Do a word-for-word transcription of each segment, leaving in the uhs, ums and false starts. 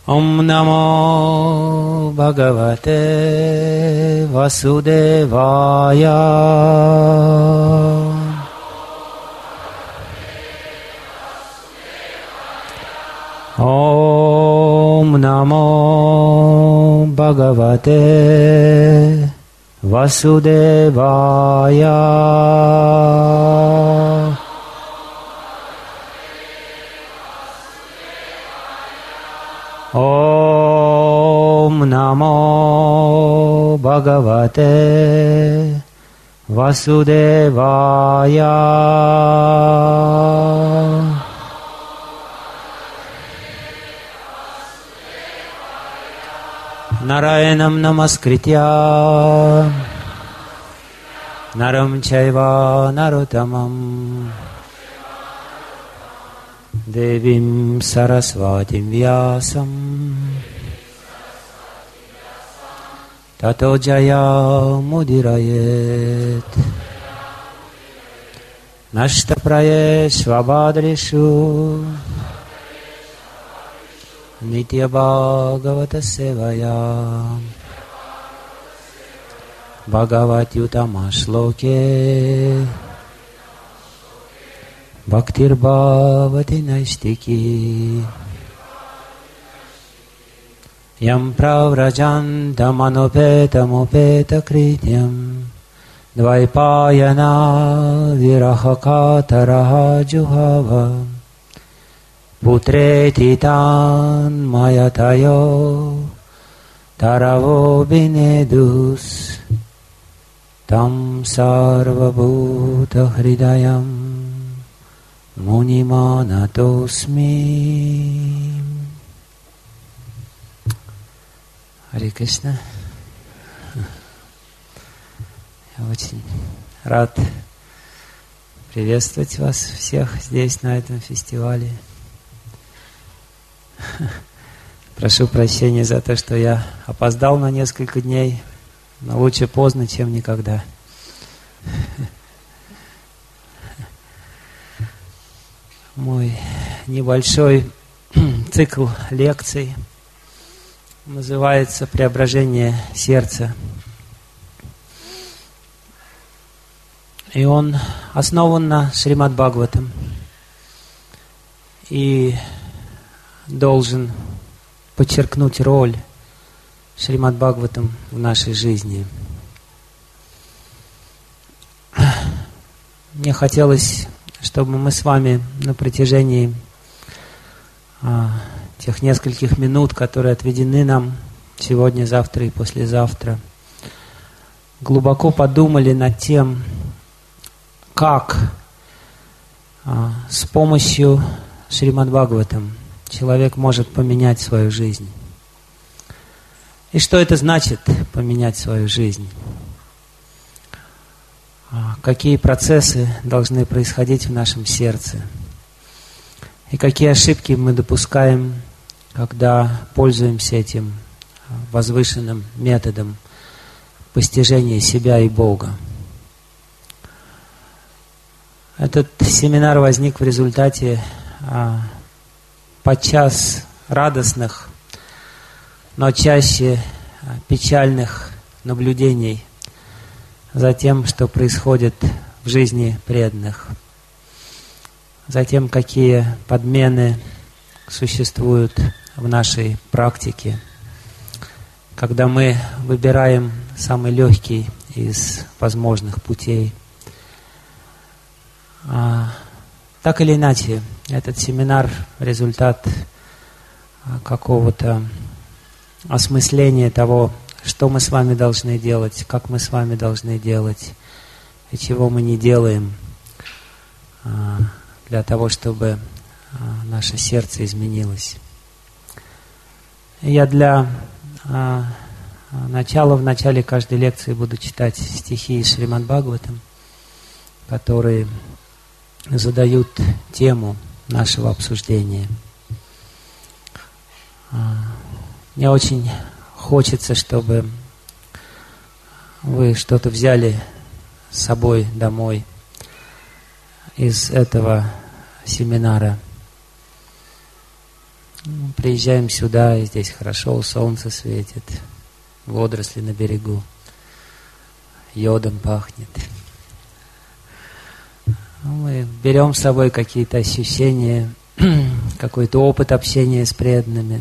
Om Namo Bhagavate Vasudevaya. Om Namo Bhagavate Vasudevaya. Om Namo Bhagavate Vasudevaya. Narayanam Namaskritya Naram Chaiva Narottamam Devim Sarasvatim Vyasam Tato Jaya Mudirayet Nashtapraye Svabhadrishu Nitya Bhagavata Sevaya Bhagavati Uttama Shloke Bhaktir Bhavati Naistiki Yam Pravrajantam Anupetam Upeta Krityam Dvaipayana Virahakataraha Juhava Putreti tan mayatayo Taravo binedus Tam sarvabhuta hridayam Munimanatosmi. Харе Кришна. Я очень рад приветствовать вас всех здесь, на этом фестивале. Прошу прощения за то, что я опоздал на несколько дней, но лучше поздно, чем никогда. Мой небольшой цикл лекций называется «Преображение сердца». И он основан на Шримад Бхагаватам и должен подчеркнуть роль Шримад Бхагаватам в нашей жизни. Мне хотелось, чтобы мы с вами на протяжении а, тех нескольких минут, которые отведены нам сегодня, завтра и послезавтра, глубоко подумали над тем, как а, с помощью Шримад Бхагаватам человек может поменять свою жизнь. И что это значит поменять свою жизнь? Какие процессы должны происходить в нашем сердце? И какие ошибки мы допускаем, когда пользуемся этим возвышенным методом постижения себя и Бога? Этот семинар возник в результате а, подчас радостных, но чаще а, печальных наблюдений за тем, что происходит в жизни преданных, за тем, какие подмены существуют в нашей практике, когда мы выбираем самый легкий из возможных путей. А, так или иначе, этот семинар – результат какого-то осмысления того, что мы с вами должны делать, как мы с вами должны делать, и чего мы не делаем а, для того, чтобы а, наше сердце изменилось. И я для а, начала, в начале каждой лекции буду читать стихи из Шримад Бхагаватам, которые задают тему нашего обсуждения. А, мне очень хочется, чтобы вы что-то взяли с собой домой из этого семинара. приезжаем сюда, и здесь хорошо, солнце светит, водоросли на берегу, йодом пахнет. Мы берем с собой какие-то ощущения, какой-то опыт общения с преданными.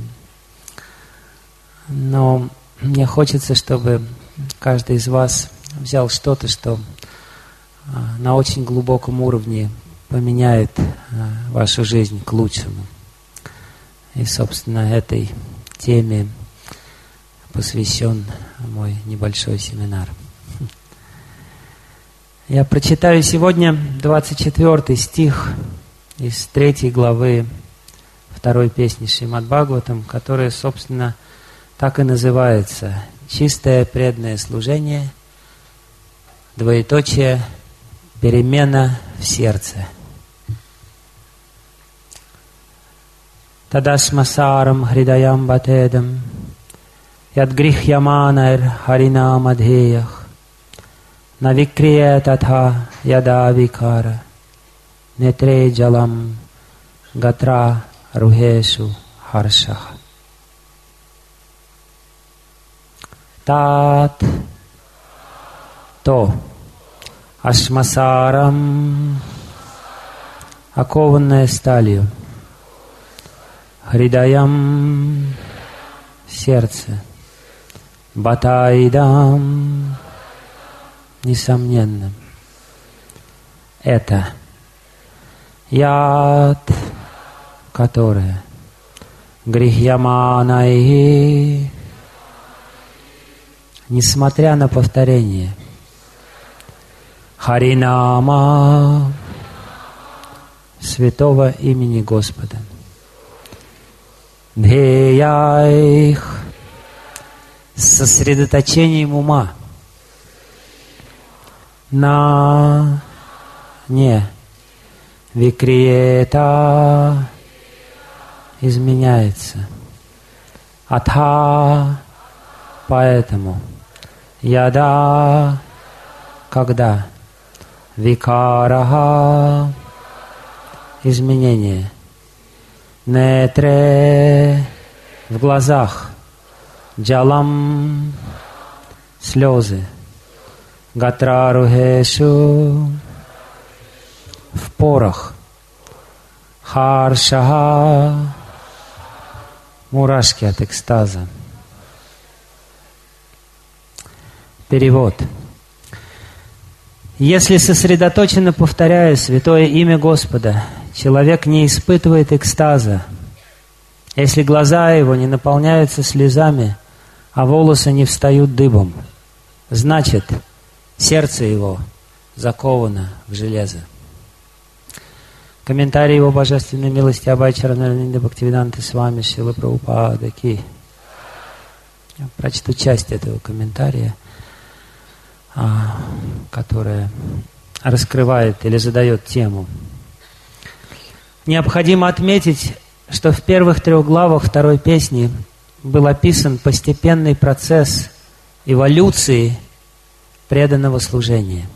Но мне хочется, чтобы каждый из вас взял что-то, что на очень глубоком уровне поменяет вашу жизнь к лучшему. И, собственно, этой теме посвящен мой небольшой семинар. Я прочитаю сегодня двадцать четвёртый стих из третьей главы второй песни Шримад Бхагаватам, которая, собственно, так и называется «Чистое преданное служение, двоеточие, перемена в сердце». Тадасмасарам хридаям батедам ядгрихьяманайр харинамадхеях навикрия татха яда викара нетре джалам гатра рухешу харшах. Тат то ашмасарам, окованное сталью, хридаям, сердце, батайдам, несомненно, это яд, которое грихьяманай, несмотря на повторение, харинама, святого имени Господа, дхеяих, с сосредоточением ума на не викриета, изменяется, атха, поэтому, яда, когда, викараха, изменение, нетре, в глазах, джалам, слезы, гатрарухешу, в порах, харшаха, мурашки от экстаза. Перевод. Если сосредоточенно повторяя святое имя Господа, человек не испытывает экстаза, если глаза его не наполняются слезами, а волосы не встают дыбом, значит, сердце его заковано в железо. Комментарий его божественной милости Абхай Чаранарвинда Бхактивиданта Свами Шрила Прабхупада Ки. Я прочту часть этого комментария, которая раскрывает или задает тему. Необходимо отметить, что в первых трех главах второй песни был описан постепенный процесс эволюции преданного служения.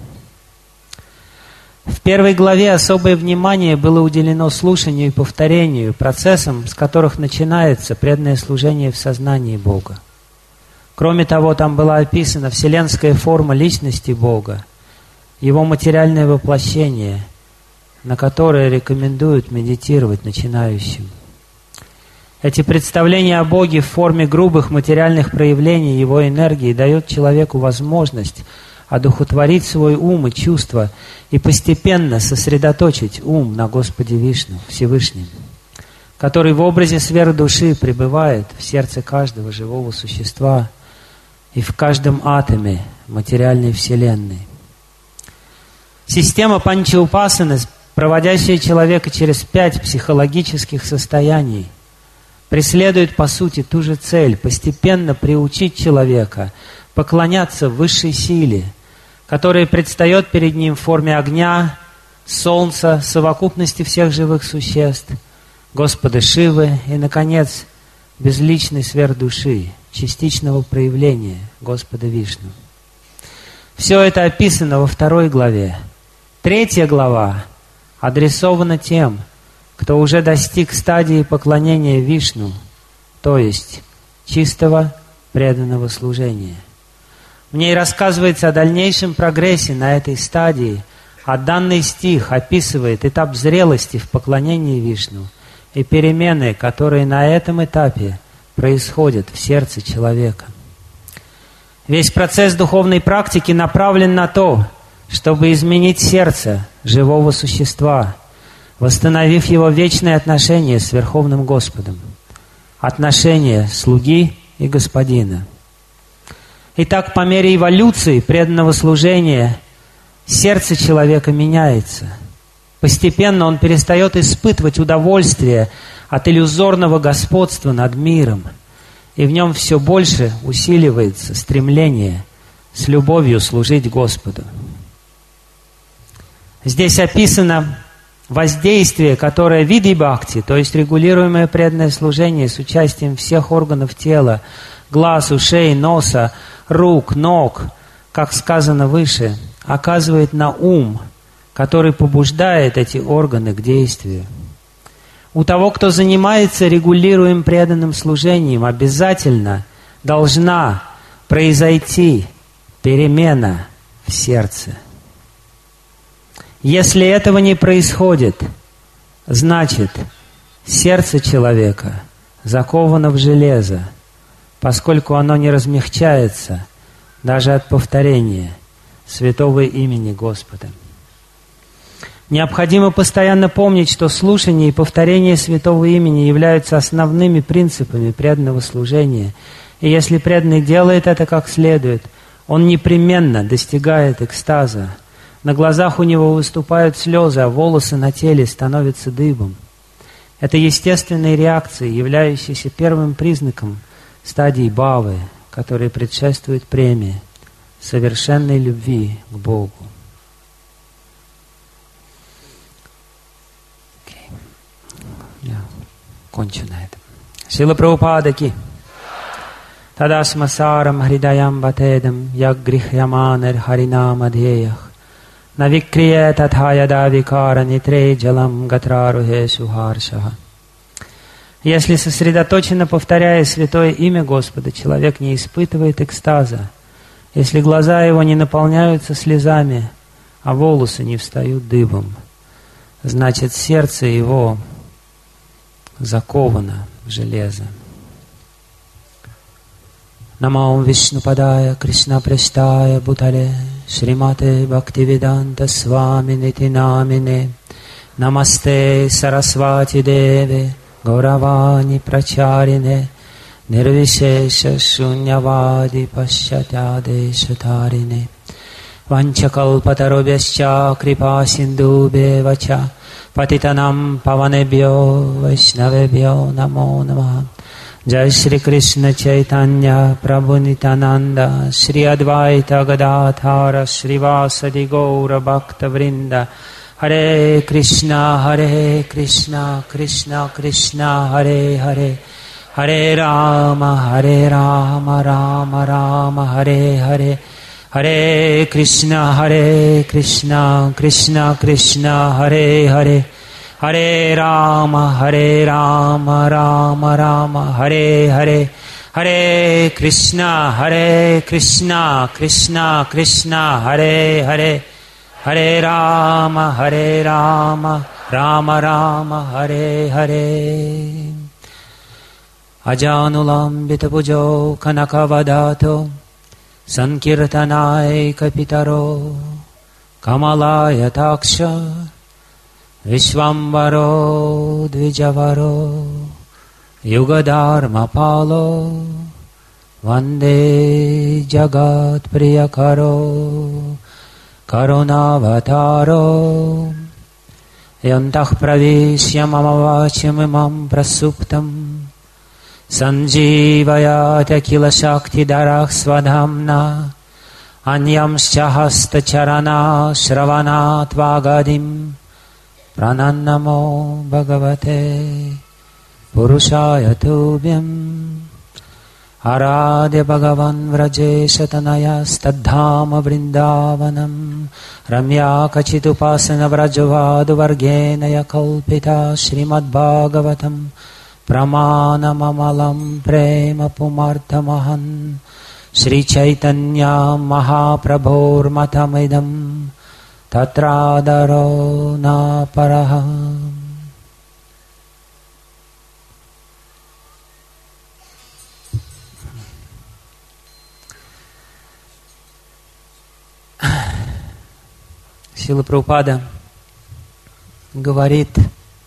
В первой главе особое внимание было уделено слушанию и повторению, процессам, с которых начинается преданное служение в сознании Бога. Кроме того, там была описана вселенская форма личности Бога, Его материальное воплощение, на которое рекомендуют медитировать начинающим. Эти представления о Боге в форме грубых материальных проявлений Его энергии дают человеку возможность одухотворить свой ум и чувства и постепенно сосредоточить ум на Господе Вишну, Всевышнем, который в образе сферы души пребывает в сердце каждого живого существа и в каждом атоме материальной вселенной. Система панча-упасаны, проводящая человека через пять психологических состояний, преследует по сути ту же цель – постепенно приучить человека поклоняться высшей силе, которая предстает перед ним в форме огня, солнца, совокупности всех живых существ, Господа Шивы и, наконец, безличной сверхдуши, частичного проявления Господа Вишну. Все это описано во второй главе. Третья глава адресована тем, кто уже достиг стадии поклонения Вишну то есть чистого преданного служения. В ней рассказывается о дальнейшем прогрессе на этой стадии, а данный стих описывает этап зрелости в поклонении Вишну и перемены, которые на этом этапе происходят в сердце человека. Весь процесс духовной практики направлен на то, чтобы изменить сердце живого существа, восстановив его вечные отношения с Верховным Господом, отношения слуги и господина. Итак, по мере эволюции преданного служения сердце человека меняется. Постепенно он перестает испытывать удовольствие от иллюзорного господства над миром, и в нем все больше усиливается стремление с любовью служить Господу. Здесь описано воздействие, которое в виде бхакти, то есть регулируемое преданное служение с участием всех органов тела, глаз, ушей, носа, рук, ног, как сказано выше, оказывает на ум, который побуждает эти органы к действию. У того, кто занимается регулируемым преданным служением, обязательно должна произойти перемена в сердце. Если этого не происходит, значит, сердце человека заковано в железо, поскольку оно не размягчается даже от повторения святого имени Господа. Необходимо постоянно помнить, что слушание и повторение святого имени являются основными принципами преданного служения. И если преданный делает это как следует, он непременно достигает экстаза. На глазах у него выступают слезы, а волосы на теле становятся дыбом. Это естественные реакции, являющиеся первым признаком стадии бхавы, которые предшествуют премии, совершенной любви к Богу. Кончу на этом. Шрила Прабхупада ки. Тадасмасарам хридаям батедам ягрихьяманер харинамадхеях навикрия татхаяда викара нитре джалам гатрарухе сухаршаха. Если сосредоточенно повторяя святое имя Господа, человек не испытывает экстаза, если глаза его не наполняются слезами, а волосы не встают дыбом, значит, сердце его заковано в железо. Намам Вишнупадая Кришна Прештая Бутале Шримате Бхактивиданта Свами Нитинамине Намасте Сарасвати Деве Гауравани Прачарине Нирвишеша Шуньявади Пашчатяде Шатарине Ванчакалпатарубhyascha Крипа Синдубе Вача Патитанам Паванебьо Вайшнавебьо Намо Намаха. Jai Shri Krishna Chaitanya Prabhu Nityananda Shri Advaita Gadadhara Shrivasadi Gaura Bhakta Vrinda. Hare Krishna Hare Krishna Krishna Krishna Hare Hare Hare Rama Hare Rama Rama Rama Hare Hare Hare Krishna Hare Krishna Krishna Krishna Hare Hare Hare Rama Hare Rama Rama Rama Hare Hare Hare Krishna Hare Krishna Krishna Krishna Hare Hare Hare Rama Hare Rama Rama Rama Hare Hare. Ajanulambita pujo kanakavadato Sankirtanai kapitaro Kamalaya taksha Vishvambaro Dvijavaro Yugadharma Palo Vande Jagat Priyakaro Karunavataro Yantah Pravishya Mamavacham Imam Prasuptam Sanjivayata Kila Shakti Darah Svadhamna Anyamscha Hasta Charana Shravanat Vagadim Pranannamo Bhagavate Purushaya Tubhyam Aradya Bhagavan Vrajeshatanaya Stadhama Vrindavanam Ramya Kachitupasana Vrajavadu Vargenaya Kalpita Srimad Bhagavatam Pramanamamalam prema pumartamahan Shri Chaitanya Mahaprabhur matamidam Tatradaro na paraham. Шрила Прабхупада говорит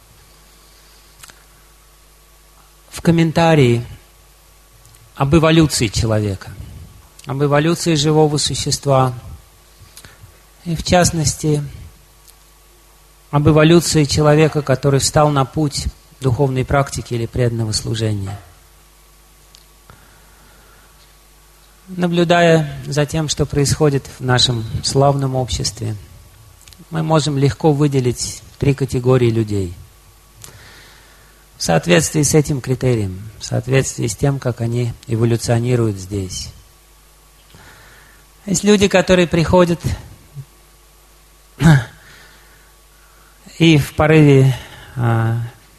в комментарии об эволюции человека, об эволюции живого существа, и в частности об эволюции человека, который встал на путь духовной практики или преданного служения. Наблюдая за тем, что происходит в нашем славном обществе, мы можем легко выделить три категории людей. В соответствии с этим критерием, в соответствии с тем, как они эволюционируют здесь. Есть люди, которые приходят и в порыве а,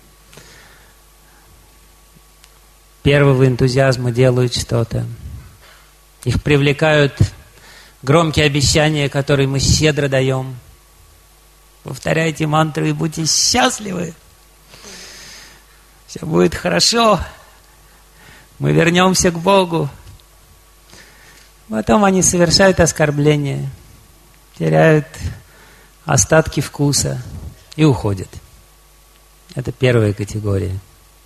первого энтузиазма делают что-то. Их привлекают громкие обещания, которые мы щедро даем. Повторяйте мантру и будьте счастливы. Все будет хорошо. Мы вернемся к Богу. Потом они совершают оскорбления, теряют остатки вкуса и уходят. Это первая категория.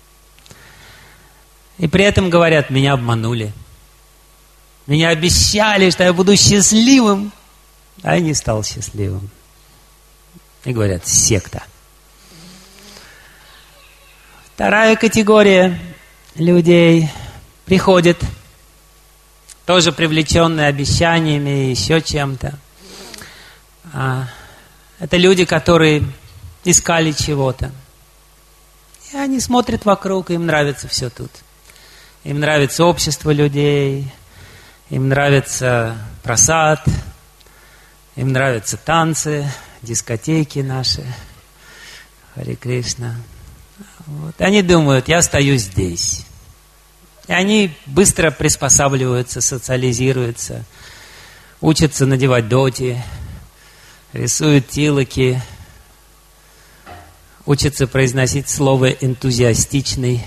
И при этом говорят: меня обманули. Меня обещали, что я буду счастливым, а я не стал счастливым. И говорят: секта. Вторая категория людей приходит, тоже привлеченные обещаниями и еще чем-то. Это люди, которые искали чего-то. И они смотрят вокруг, им нравится все тут. Им нравится общество людей, им нравится прасад, им нравятся танцы, дискотеки наши. Харе Кришна. Вот. Они думают: я остаюсь здесь. И они быстро приспосабливаются, социализируются, учатся надевать доти, рисуют тилоки, учатся произносить слово энтузиастичный,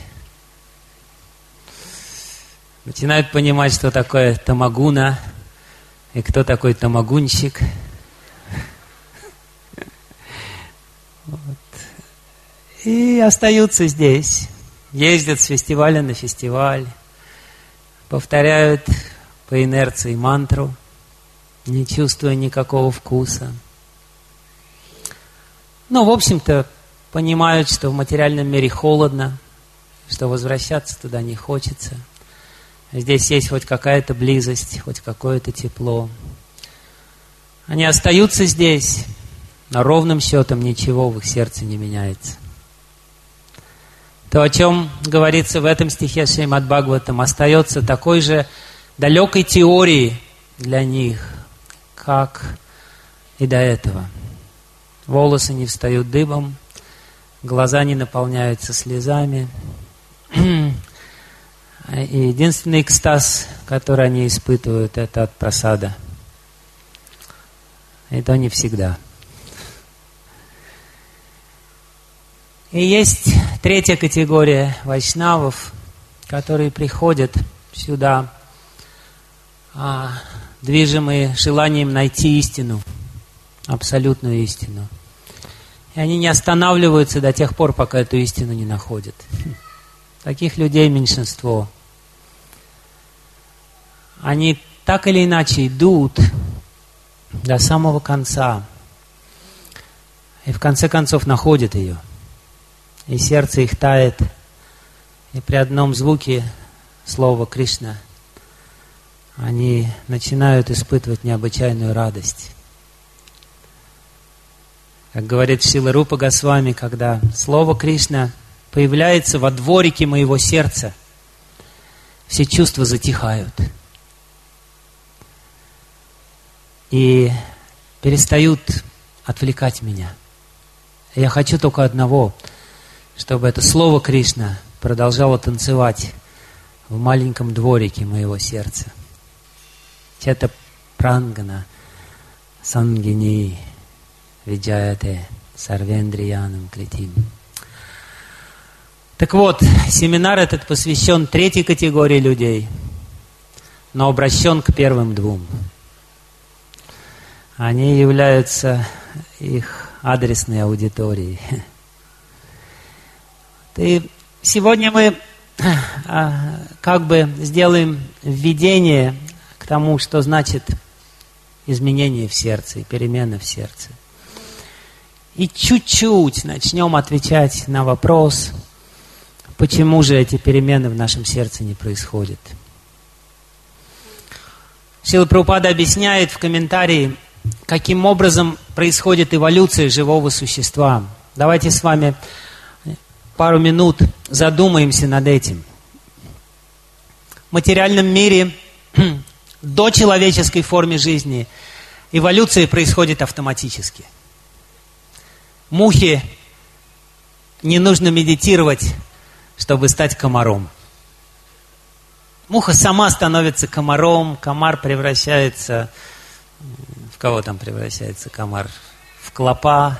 начинают понимать, что такое тамагуна и кто такой тамагунщик. Вот. И остаются здесь, ездят с фестиваля на фестиваль, повторяют по инерции мантру, не чувствуя никакого вкуса. Но, в общем-то, понимают, что в материальном мире холодно, что возвращаться туда не хочется. Здесь есть хоть какая-то близость, хоть какое-то тепло. Они остаются здесь, но ровным счетом ничего в их сердце не меняется. То, о чем говорится в этом стихе Шримад Бхагаватам, остается такой же далекой теорией для них, как и до этого. Волосы не встают дыбом, глаза не наполняются слезами. И единственный экстаз, который они испытывают, это от прасада. И то не всегда. И есть третья категория вайшнавов, которые приходят сюда, а, движимые желанием найти истину, абсолютную истину. И они не останавливаются до тех пор, пока эту истину не находят. Таких людей меньшинство. Они так или иначе идут до самого конца. И в конце концов находят ее. И сердце их тает. И при одном звуке слова Кришна они начинают испытывать необычайную радость. Как говорит Шрила Рупа Госвами, когда слово Кришна появляется во дворике моего сердца, все чувства затихают. И перестают отвлекать меня. Я хочу только одного, чтобы это слово Кришна продолжала танцевать в маленьком дворике моего сердца. Чета прангана сангини виджаяте сарвендриянам критим. Так вот, семинар этот посвящен третьей категории людей, но обращен к первым двум. Они являются их адресной аудиторией. И сегодня мы как бы сделаем введение к тому, что значит изменение в сердце и перемены в сердце. И чуть-чуть начнем отвечать на вопрос, почему же эти перемены в нашем сердце не происходят. Шрила Прабхупада объясняет в комментарии, каким образом происходит эволюция живого существа. Давайте с вами пару минут задумаемся над этим. В материальном мире до человеческой формы жизни эволюция происходит автоматически. Мухе не нужно медитировать, чтобы стать комаром. Муха сама становится комаром, комар превращается... В кого там превращается комар? В клопа.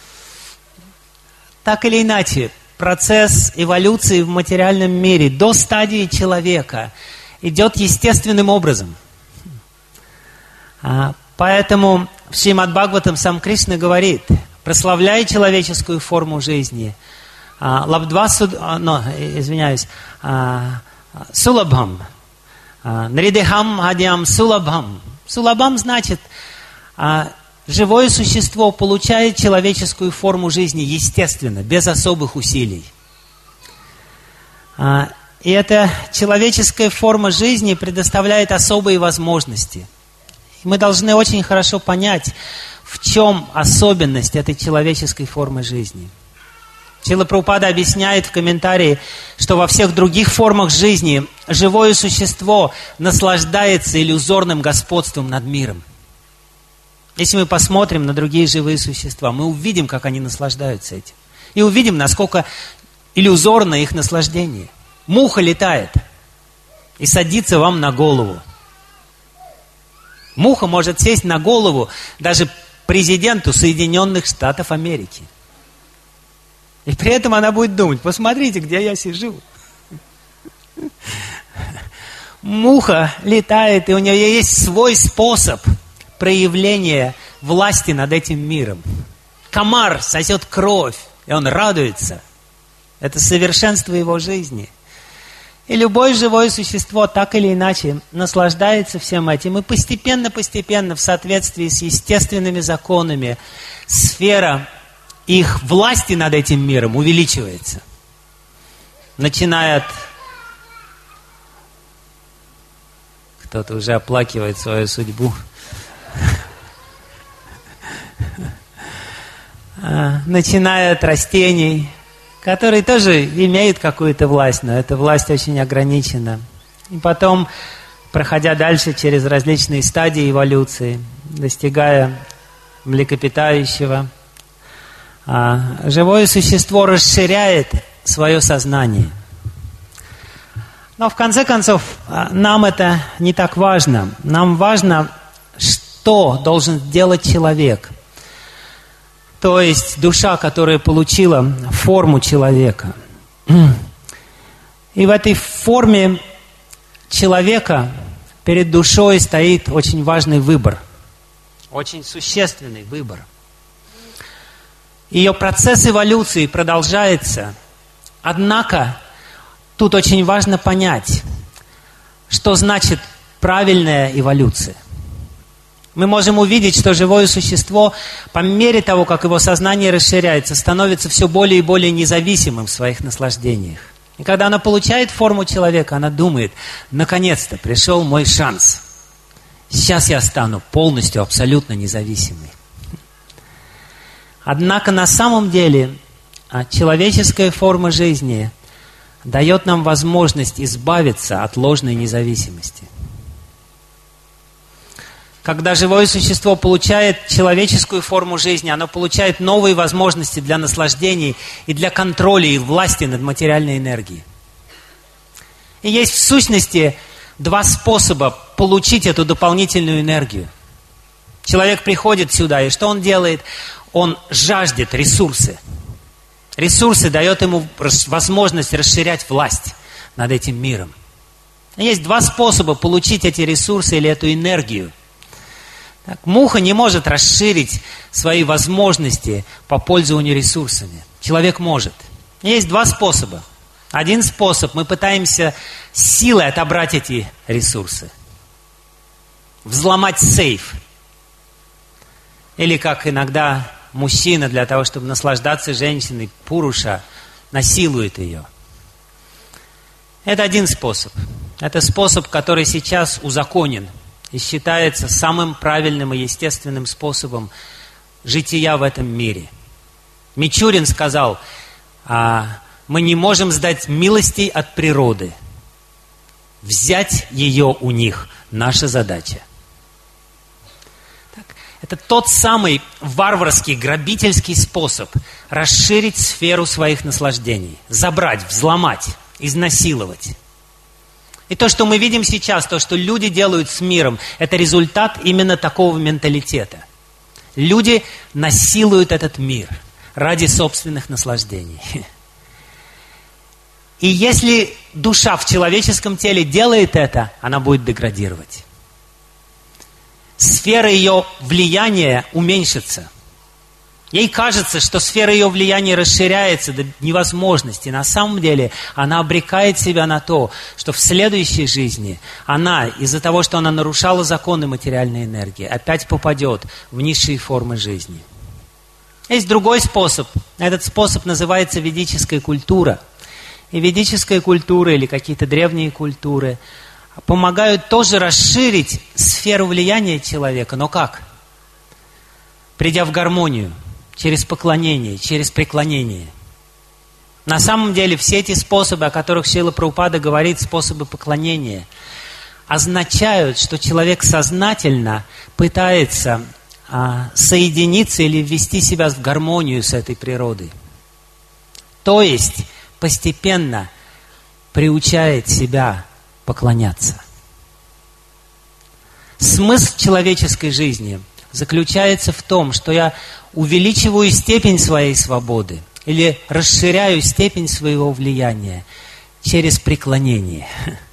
Так или иначе, процесс эволюции в материальном мире до стадии человека идет естественным образом. Поэтому в Шримад Бхагаватам сам Кришна говорит, прославляя человеческую форму жизни, лабдва, но, извиняюсь, сулабхам, нридехам хадьям сулабхам. Сулабхам значит, живое существо получает человеческую форму жизни естественно, без особых усилий. И эта человеческая форма жизни предоставляет особые возможности. И мы должны очень хорошо понять, в чем особенность этой человеческой формы жизни. Шрила Прабхупада объясняет в комментарии, что во всех других формах жизни живое существо наслаждается иллюзорным господством над миром. Если мы посмотрим на другие живые существа, мы увидим, как они наслаждаются этим. И увидим, насколько иллюзорно их наслаждение. Муха летает и садится вам на голову. Муха может сесть на голову даже президенту Соединенных Штатов Америки. И при этом она будет думать, посмотрите, где я сижу. Муха летает, и у нее есть свой способ проявления власти над этим миром. Комар сосет кровь, и он радуется. Это совершенство его жизни. И любое живое существо так или иначе наслаждается всем этим. И постепенно-постепенно, в соответствии с естественными законами, сфера их власти над этим миром увеличивается. Начиная от... Кто-то уже оплакивает свою судьбу. Начиная от растений, которые тоже имеют какую-то власть, но эта власть очень ограничена. И потом, проходя дальше через различные стадии эволюции, достигая млекопитающего, живое существо расширяет свое сознание. Но в конце концов, нам это не так важно. Нам важно, что должен сделать человек. То есть душа, которая получила форму человека. И в этой форме человека перед душой стоит очень важный выбор. Очень существенный выбор. Ее процесс эволюции продолжается. Однако, тут очень важно понять, что значит правильная эволюция. Мы можем увидеть, что живое существо, по мере того, как его сознание расширяется, становится все более и более независимым в своих наслаждениях. И когда оно получает форму человека, она думает, наконец-то пришел мой шанс. Сейчас я стану полностью, абсолютно независимой. Однако на самом деле человеческая форма жизни дает нам возможность избавиться от ложной независимости. Когда живое существо получает человеческую форму жизни, оно получает новые возможности для наслаждений и для контроля и власти над материальной энергией. И есть в сущности два способа получить эту дополнительную энергию. Человек приходит сюда, и что он делает? Он жаждет ресурсы. Ресурсы дают ему возможность расширять власть над этим миром. Есть два способа получить эти ресурсы или эту энергию. Так, муха не может расширить свои возможности по пользованию ресурсами. Человек может. Есть два способа. Один способ, мы пытаемся силой отобрать эти ресурсы. Взломать сейф. Или как иногда мужчина для того, чтобы наслаждаться женщиной, пуруша, насилует ее. Это один способ. Это способ, который сейчас узаконен и считается самым правильным и естественным способом жития в этом мире. Мичурин сказал, а, мы не можем сдать милостей от природы. Взять ее у них – наша задача. Так, это тот самый варварский, грабительский способ расширить сферу своих наслаждений, забрать, взломать, изнасиловать. И то, что мы видим сейчас, то, что люди делают с миром, это результат именно такого менталитета. Люди насилуют этот мир ради собственных наслаждений. И если душа в человеческом теле делает это, она будет деградировать. Сфера ее влияния уменьшится. Ей кажется, что сфера ее влияния расширяется до невозможности. На самом деле она обрекает себя на то, что в следующей жизни она, из-за того, что она нарушала законы материальной энергии, опять попадет в низшие формы жизни. Есть другой способ. Этот способ называется ведическая культура. И ведическая культура или какие-то древние культуры помогают тоже расширить сферу влияния человека. Но как? Придя в гармонию. Через поклонение, через преклонение. На самом деле все эти способы, о которых Шрила Прабхупада говорит, способы поклонения, означают, что человек сознательно пытается а, соединиться или ввести себя в гармонию с этой природой. То есть постепенно приучает себя поклоняться. Смысл человеческой жизни заключается в том, что я увеличиваю степень своей свободы или расширяю степень своего влияния через преклонение.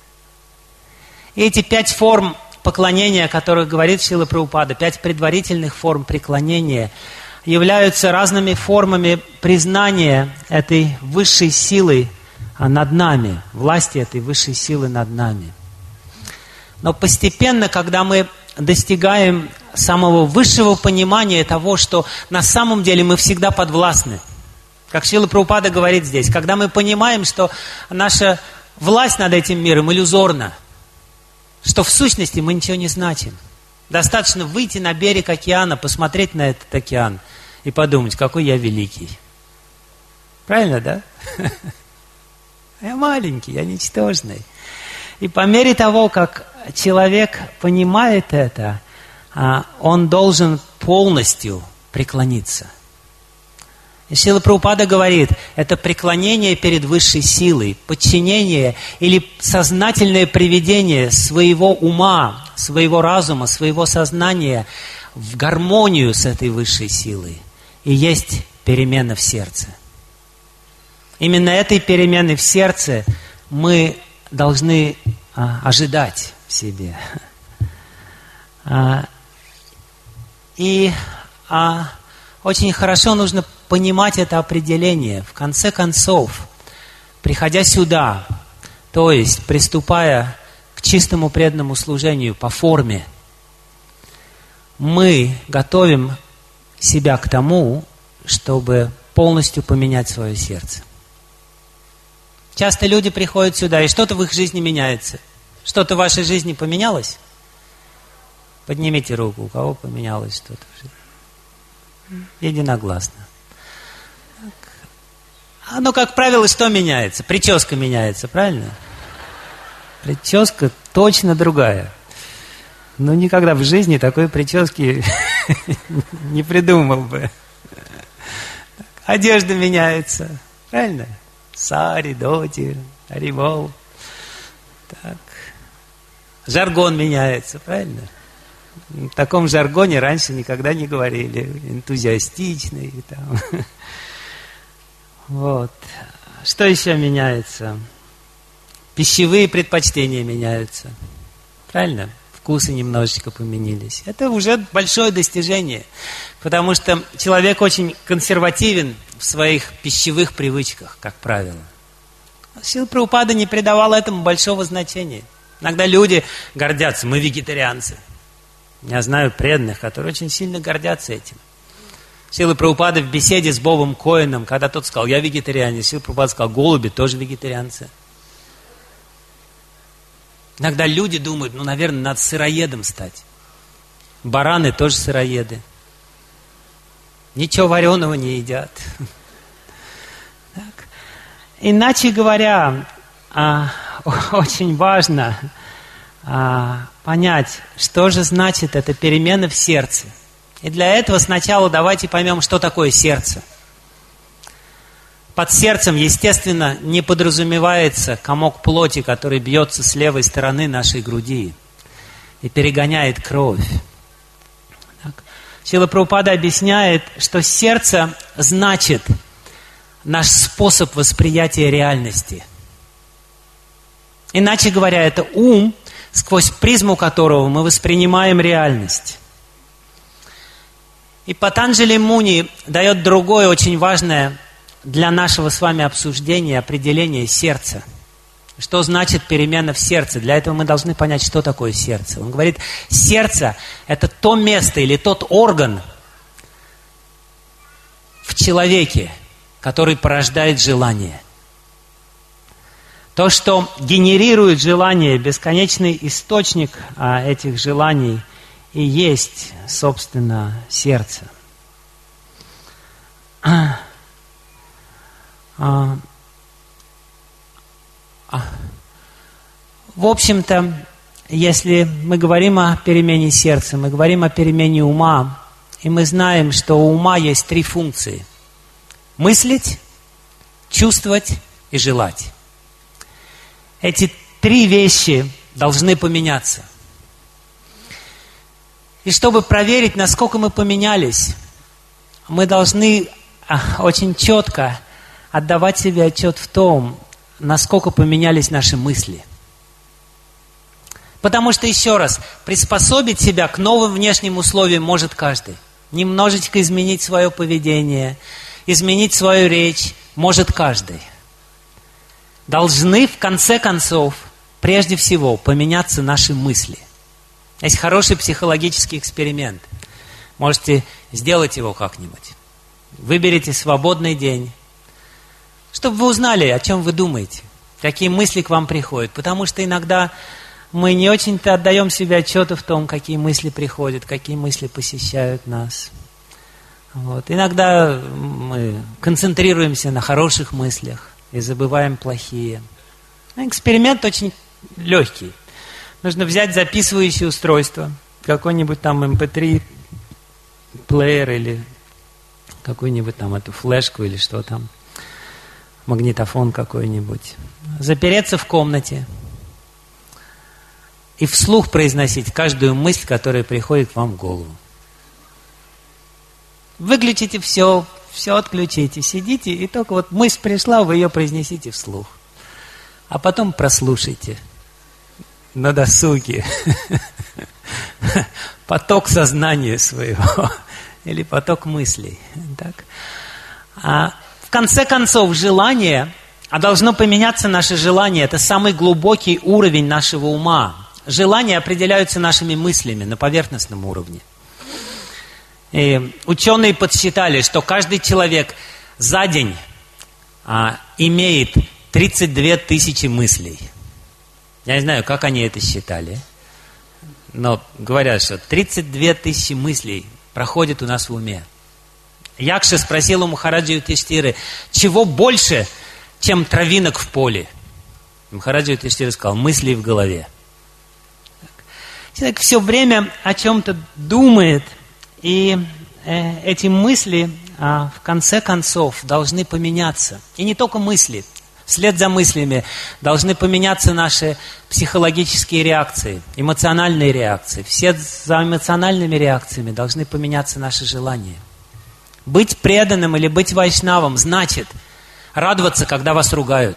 И эти пять форм поклонения, о которых говорит Шрила Прабхупада, пять предварительных форм преклонения, являются разными формами признания этой высшей силы над нами, власти этой высшей силы над нами. Но постепенно, когда мы достигаем самого высшего понимания того, что на самом деле мы всегда подвластны. Как Шрила Прабхупада говорит здесь, когда мы понимаем, что наша власть над этим миром иллюзорна, что в сущности мы ничего не значим. Достаточно выйти на берег океана, посмотреть на этот океан и подумать, какой я великий. Правильно, да? Я маленький, я ничтожный. И по мере того, как человек понимает это, он должен полностью преклониться. И Шрила Прабхупада говорит, это преклонение перед высшей силой, подчинение или сознательное приведение своего ума, своего разума, своего сознания в гармонию с этой высшей силой. И есть перемена в сердце. Именно этой перемены в сердце мы должны а, ожидать в себе. А, и а, очень хорошо нужно понимать это определение. В конце концов, приходя сюда, то есть приступая к чистому преданному служению по форме, мы готовим себя к тому, чтобы полностью поменять свое сердце. Часто люди приходят сюда, и что-то в их жизни меняется. Что-то в вашей жизни поменялось? Поднимите руку, у кого поменялось что-то в жизни. Единогласно. Оно, как правило, что меняется? Прическа меняется, правильно? Прическа точно другая. Но никогда в жизни такой прически не придумал бы. Одежда меняется, правильно? Сари, доти, арибол. Так. Жаргон меняется, правильно? В таком жаргоне раньше никогда не говорили. Энтузиастичный. Там. Вот. Что еще меняется? Пищевые предпочтения меняются. Правильно? Вкусы немножечко поменялись. Это уже большое достижение. Потому что человек очень консервативен в своих пищевых привычках, как правило. Шрила Прабхупада не придавал этому большого значения. Иногда люди гордятся, мы вегетарианцы. Я знаю преданных, которые очень сильно гордятся этим. Шрила Прабхупада в беседе с Бобом Коэном, когда тот сказал, я вегетарианец, Шрила Прабхупада сказал, голуби тоже вегетарианцы. Иногда люди думают, ну, наверное, надо сыроедом стать. Бараны тоже сыроеды. Ничего вареного не едят. Так. Иначе говоря, очень важно понять, что же значит эта перемена в сердце. И для этого сначала давайте поймем, что такое сердце. Под сердцем, естественно, не подразумевается комок плоти, который бьется с левой стороны нашей груди и перегоняет кровь. Так. Шрила Прабхупада объясняет, что сердце значит наш способ восприятия реальности. Иначе говоря, это ум, сквозь призму которого мы воспринимаем реальность. И Патанджали Муни дает другое очень важное для нашего с вами обсуждения определение сердца. Что значит перемена в сердце? Для этого мы должны понять, что такое сердце. Он говорит, сердце – это то место или тот орган в человеке, который порождает желание. То, что генерирует желание, бесконечный источник а, этих желаний и есть, собственно, сердце. А, а, а. В общем-то, если мы говорим о перемене сердца, мы говорим о перемене ума, и мы знаем, что у ума есть три функции. Мыслить, чувствовать и желать. Эти три вещи должны поменяться. И чтобы проверить, насколько мы поменялись, мы должны очень четко отдавать себе отчет в том, насколько поменялись наши мысли. Потому что, еще раз, приспособить себя к новым внешним условиям может каждый. Немножечко изменить свое поведение, изменить свою речь может каждый. Должны, в конце концов, прежде всего, поменяться наши мысли. Есть хороший психологический эксперимент. Можете сделать его как-нибудь. Выберите свободный день, чтобы вы узнали, о чем вы думаете, какие мысли к вам приходят. Потому что иногда мы не очень-то отдаем себе отчет в том, какие мысли приходят, какие мысли посещают нас. Вот. Иногда мы концентрируемся на хороших мыслях и забываем плохие. Эксперимент очень легкий. Нужно взять записывающее устройство, какой-нибудь там эм пэ три плеер или какую-нибудь там эту флешку или что там, магнитофон какой-нибудь. Запереться в комнате и вслух произносить каждую мысль, которая приходит вам в голову. Выключите все, все отключите, сидите, и только вот мысль пришла, вы ее произнесите вслух. А потом прослушайте на досуге поток сознания своего или поток мыслей. Так? А в конце концов, желание, а должно поменяться наше желание, это самый глубокий уровень нашего ума. Желания определяются нашими мыслями на поверхностном уровне. И ученые подсчитали, что каждый человек за день а, имеет тридцать две тысячи мыслей. Я не знаю, как они это считали, но говорят, что тридцать две тысячи мыслей проходит у нас в уме. Якша спросил у Махараджи Юдхиштиры, чего больше, чем травинок в поле? Махараджа Юдхиштира сказал, мыслей в голове. Человек все время о чем-то думает, и э, эти мысли а, в конце концов должны поменяться. И не только мысли. Вслед за мыслями должны поменяться наши психологические реакции, эмоциональные реакции. Вслед за эмоциональными реакциями должны поменяться наши желания. Быть преданным или быть вайшнавом значит радоваться, когда вас ругают.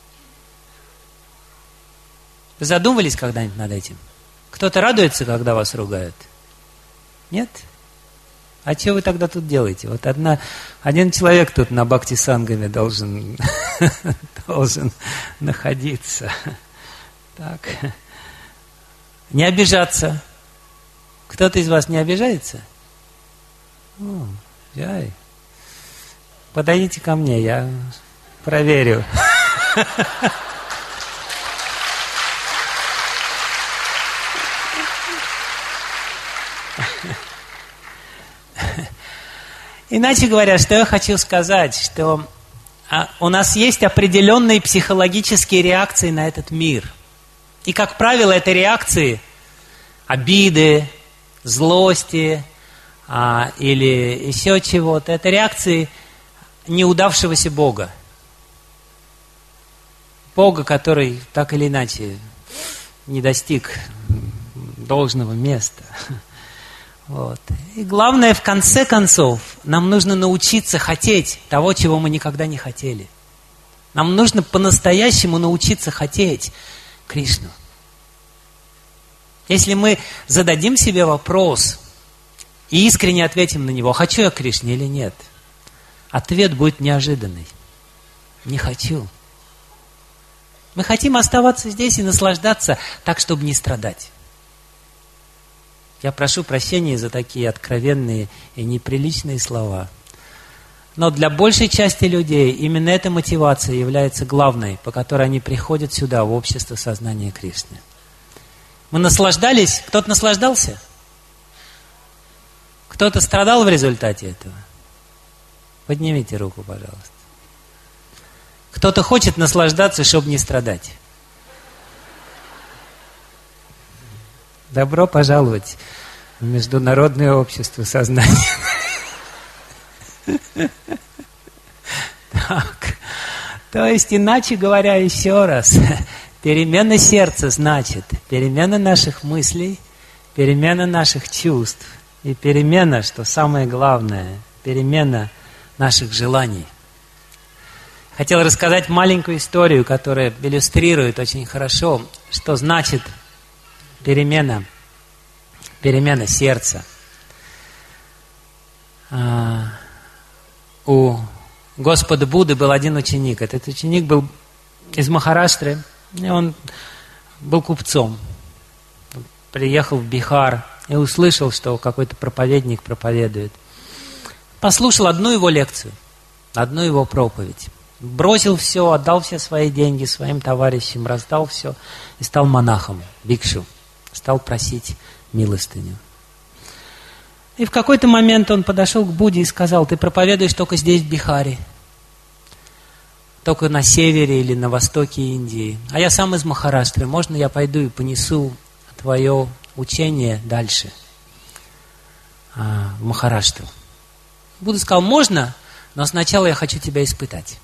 Вы задумывались когда-нибудь над этим? Кто-то радуется, когда вас ругают? Нет? А что вы тогда тут делаете? Вот одна, один человек тут на Бхакти Сангаме должен, должен находиться. Так. Не обижаться. Кто-то из вас не обижается? О, яй. Подойдите ко мне, я проверю. Иначе говоря, что я хочу сказать, что у нас есть определенные психологические реакции на этот мир. И, как правило, это реакции обиды, злости а, или еще чего-то. Это реакции неудавшегося Бога. Бога, который так или иначе не достиг должного места. Вот. И главное, в конце концов, нам нужно научиться хотеть того, чего мы никогда не хотели. Нам нужно по-настоящему научиться хотеть Кришну. Если мы зададим себе вопрос и искренне ответим на него, хочу я Кришне или нет, ответ будет неожиданный. Не хочу. Мы хотим оставаться здесь и наслаждаться так, чтобы не страдать. Я прошу прощения за такие откровенные и неприличные слова. Но для большей части людей именно эта мотивация является главной, по которой они приходят сюда, в общество сознания Кришны. Мы наслаждались? Кто-то наслаждался? Кто-то страдал в результате этого? Поднимите руку, пожалуйста. Кто-то хочет наслаждаться, чтобы не страдать? Добро пожаловать в Международное общество сознания. Так. То есть, иначе говоря, еще раз, перемена сердца значит перемена наших мыслей, перемена наших чувств и перемена, что самое главное, перемена наших желаний. Хотел рассказать маленькую историю, которая иллюстрирует очень хорошо, что значит перемена, перемена сердца. А, у Господа Будды был один ученик. Этот ученик был из Махараштры, и он был купцом. Приехал в Бихар и услышал, что какой-то проповедник проповедует. Послушал одну его лекцию, одну его проповедь. Бросил все, отдал все свои деньги своим товарищам, раздал все и стал монахом, бикшу. Стал просить милостыню. И в какой-то момент он подошел к Будде и сказал: ты проповедуешь только здесь, в Бихаре, только на севере или на востоке Индии. А я сам из Махараштры. Можно я пойду и понесу твое учение дальше, в Махараштру? Будда сказал: можно, но сначала я хочу тебя испытать.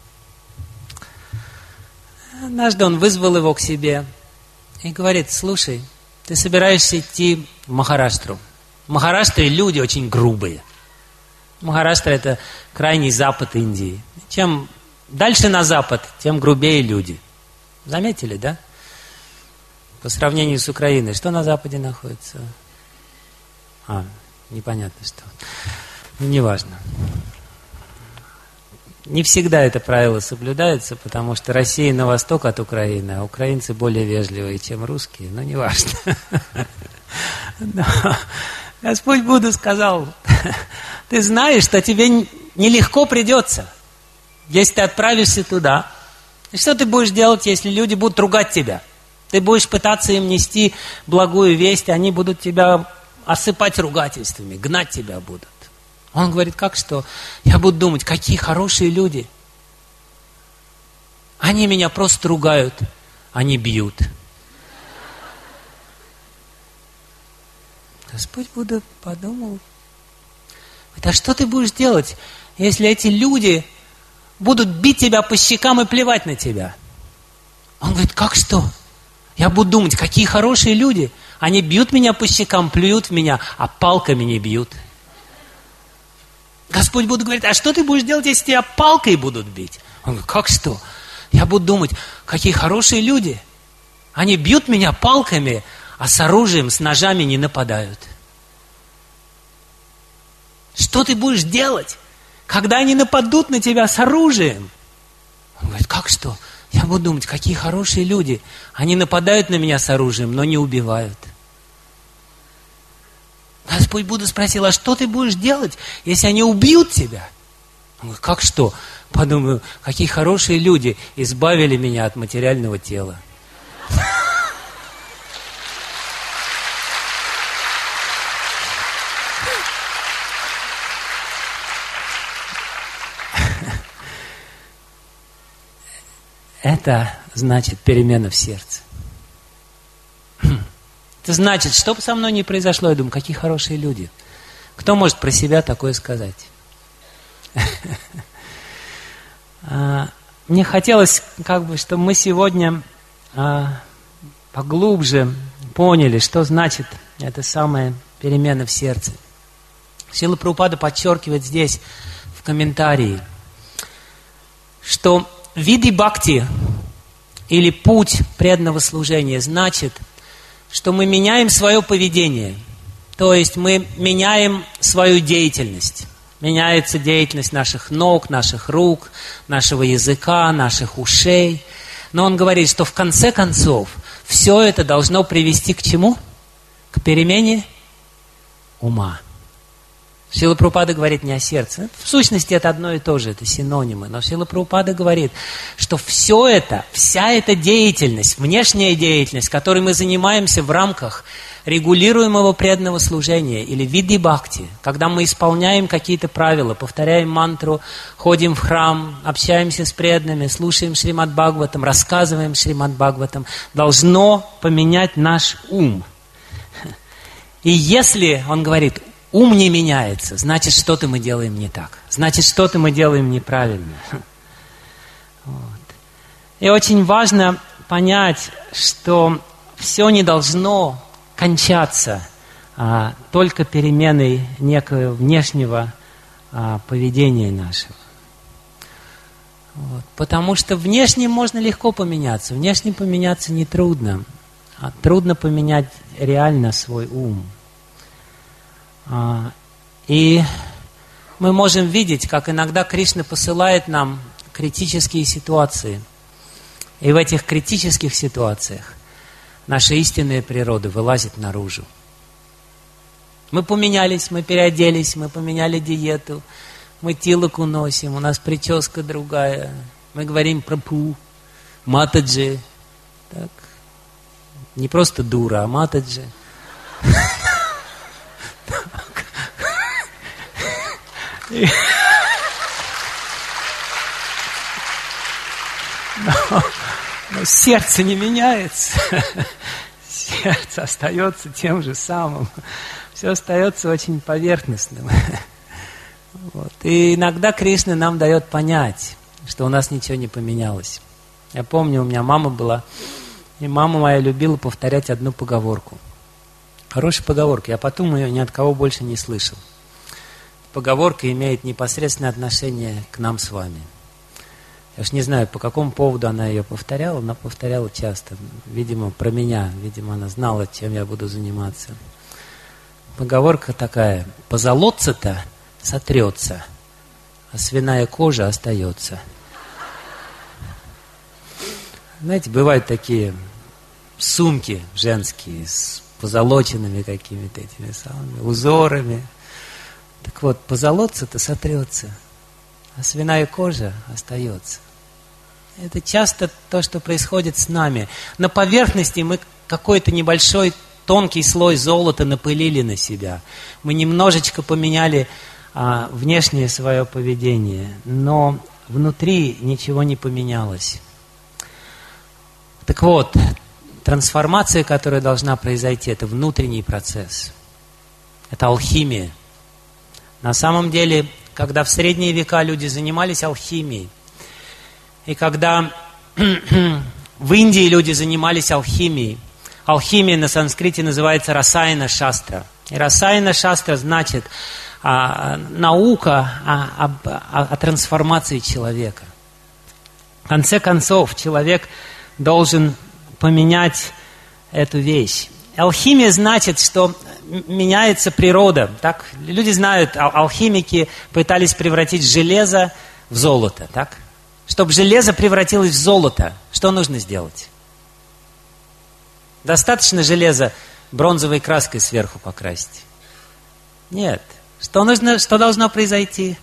Однажды он вызвал его к себе и говорит: слушай, ты собираешься идти в Махараштру. В Махараштре люди очень грубые. Махараштра – это крайний запад Индии. Чем дальше на запад, тем грубее люди. Заметили, да? По сравнению с Украиной, что на западе находится? А, непонятно что. Ну, неважно. Не всегда это правило соблюдается, потому что Россия на восток от Украины, а украинцы более вежливые, чем русские, но не важно. Но Господь Будда сказал: ты знаешь, что тебе нелегко придется, если ты отправишься туда. И что ты будешь делать, если люди будут ругать тебя? Ты будешь пытаться им нести благую весть, они будут тебя осыпать ругательствами, гнать тебя будут. Он говорит: как что? Я буду думать, какие хорошие люди. Они меня просто ругают, они бьют. Господь Будда подумал: а что ты будешь делать, если эти люди будут бить тебя по щекам и плевать на тебя. Он говорит, как что? Я буду думать, какие хорошие люди. Они бьют меня по щекам, плюют в меня, а палками не бьют. Господь будет говорить, а что ты будешь делать, если тебя палкой будут бить? Он говорит, как что? Я буду думать, какие хорошие люди. Они бьют меня палками, а с оружием, с ножами не нападают. Что ты будешь делать, когда они нападут на тебя с оружием? Он говорит, как что? Я буду думать, какие хорошие люди. Они нападают на меня с оружием, но не убивают. Господь Будда спросил, а что ты будешь делать, если они убьют тебя? Он говорит, как что? Подумаю, какие хорошие люди избавили меня от материального тела. Это значит перемена в сердце. Это значит, что бы со мной ни произошло, я думаю, какие хорошие люди. Кто может про себя такое сказать? Мне хотелось, как бы, чтобы мы сегодня поглубже поняли, что значит эта самая перемена в сердце. Шрила Прабхупада подчеркивает здесь, в комментарии, что види бхакти или путь преданного служения значит, что мы меняем свое поведение, то есть мы меняем свою деятельность. Меняется деятельность наших ног, наших рук, нашего языка, наших ушей. Но он говорит, что в конце концов все это должно привести к чему? К перемене ума. Шрила Прабхупада говорит не о сердце. В сущности, это одно и то же, это синонимы. Но Шрила Прабхупада говорит, что все это, вся эта деятельность, внешняя деятельность, которой мы занимаемся в рамках регулируемого преданного служения или види бхакти, когда мы исполняем какие-то правила, повторяем мантру, ходим в храм, общаемся с преданными, слушаем Шримад Бхагаватам, рассказываем Шримад Бхагаватам, должно поменять наш ум. И если, он говорит, ум не меняется, значит, что-то мы делаем не так. Значит, что-то мы делаем неправильно. Вот. И очень важно понять, что все не должно кончаться а, только переменой некого внешнего а, поведения нашего. Вот. Потому что внешне можно легко поменяться. Внешне поменяться нетрудно. А трудно поменять реально свой ум. И мы можем видеть, как иногда Кришна посылает нам критические ситуации. И в этих критических ситуациях наша истинная природа вылазит наружу. Мы поменялись, мы переоделись, мы поменяли диету, мы тилок уносим, у нас прическа другая, мы говорим прабху, матаджи. Так. Не просто дура, а матаджи. Но, но сердце не меняется. Сердце остается тем же самым. Все остается очень поверхностным. Вот. И иногда Кришна нам дает понять, что у нас ничего не поменялось. Я помню, у меня мама была, и мама моя любила повторять одну поговорку. Хорошая поговорка, я потом ее ни от кого больше не слышал. Поговорка имеет непосредственное отношение к нам с вами. Я уж не знаю, по какому поводу она ее повторяла, но повторяла часто. Видимо, про меня. Видимо, она знала, чем я буду заниматься. Поговорка такая. Позолоться-то сотрется, а свиная кожа остается. Знаете, бывают такие сумки женские с позолоченными какими-то этими самыми узорами. Так вот, позолоться-то сотрется, а свиная кожа остается. Это часто то, что происходит с нами. На поверхности мы какой-то небольшой тонкий слой золота напылили на себя. Мы немножечко поменяли а, внешнее свое поведение, но внутри ничего не поменялось. Так вот, трансформация, которая должна произойти, это внутренний процесс. Это алхимия. На самом деле, когда в средние века люди занимались алхимией, И когда в Индии люди занимались алхимией, алхимия на санскрите называется расаяна шастра. И расаяна шастра значит а, наука о, о, о трансформации человека. В конце концов, человек должен поменять эту вещь. Алхимия значит, что меняется природа. Так? Люди знают, ал- алхимики пытались превратить железо в золото. Так? Чтобы железо превратилось в золото, что нужно сделать? Достаточно железа бронзовой краской сверху покрасить? Нет. Что нужно, что должно произойти?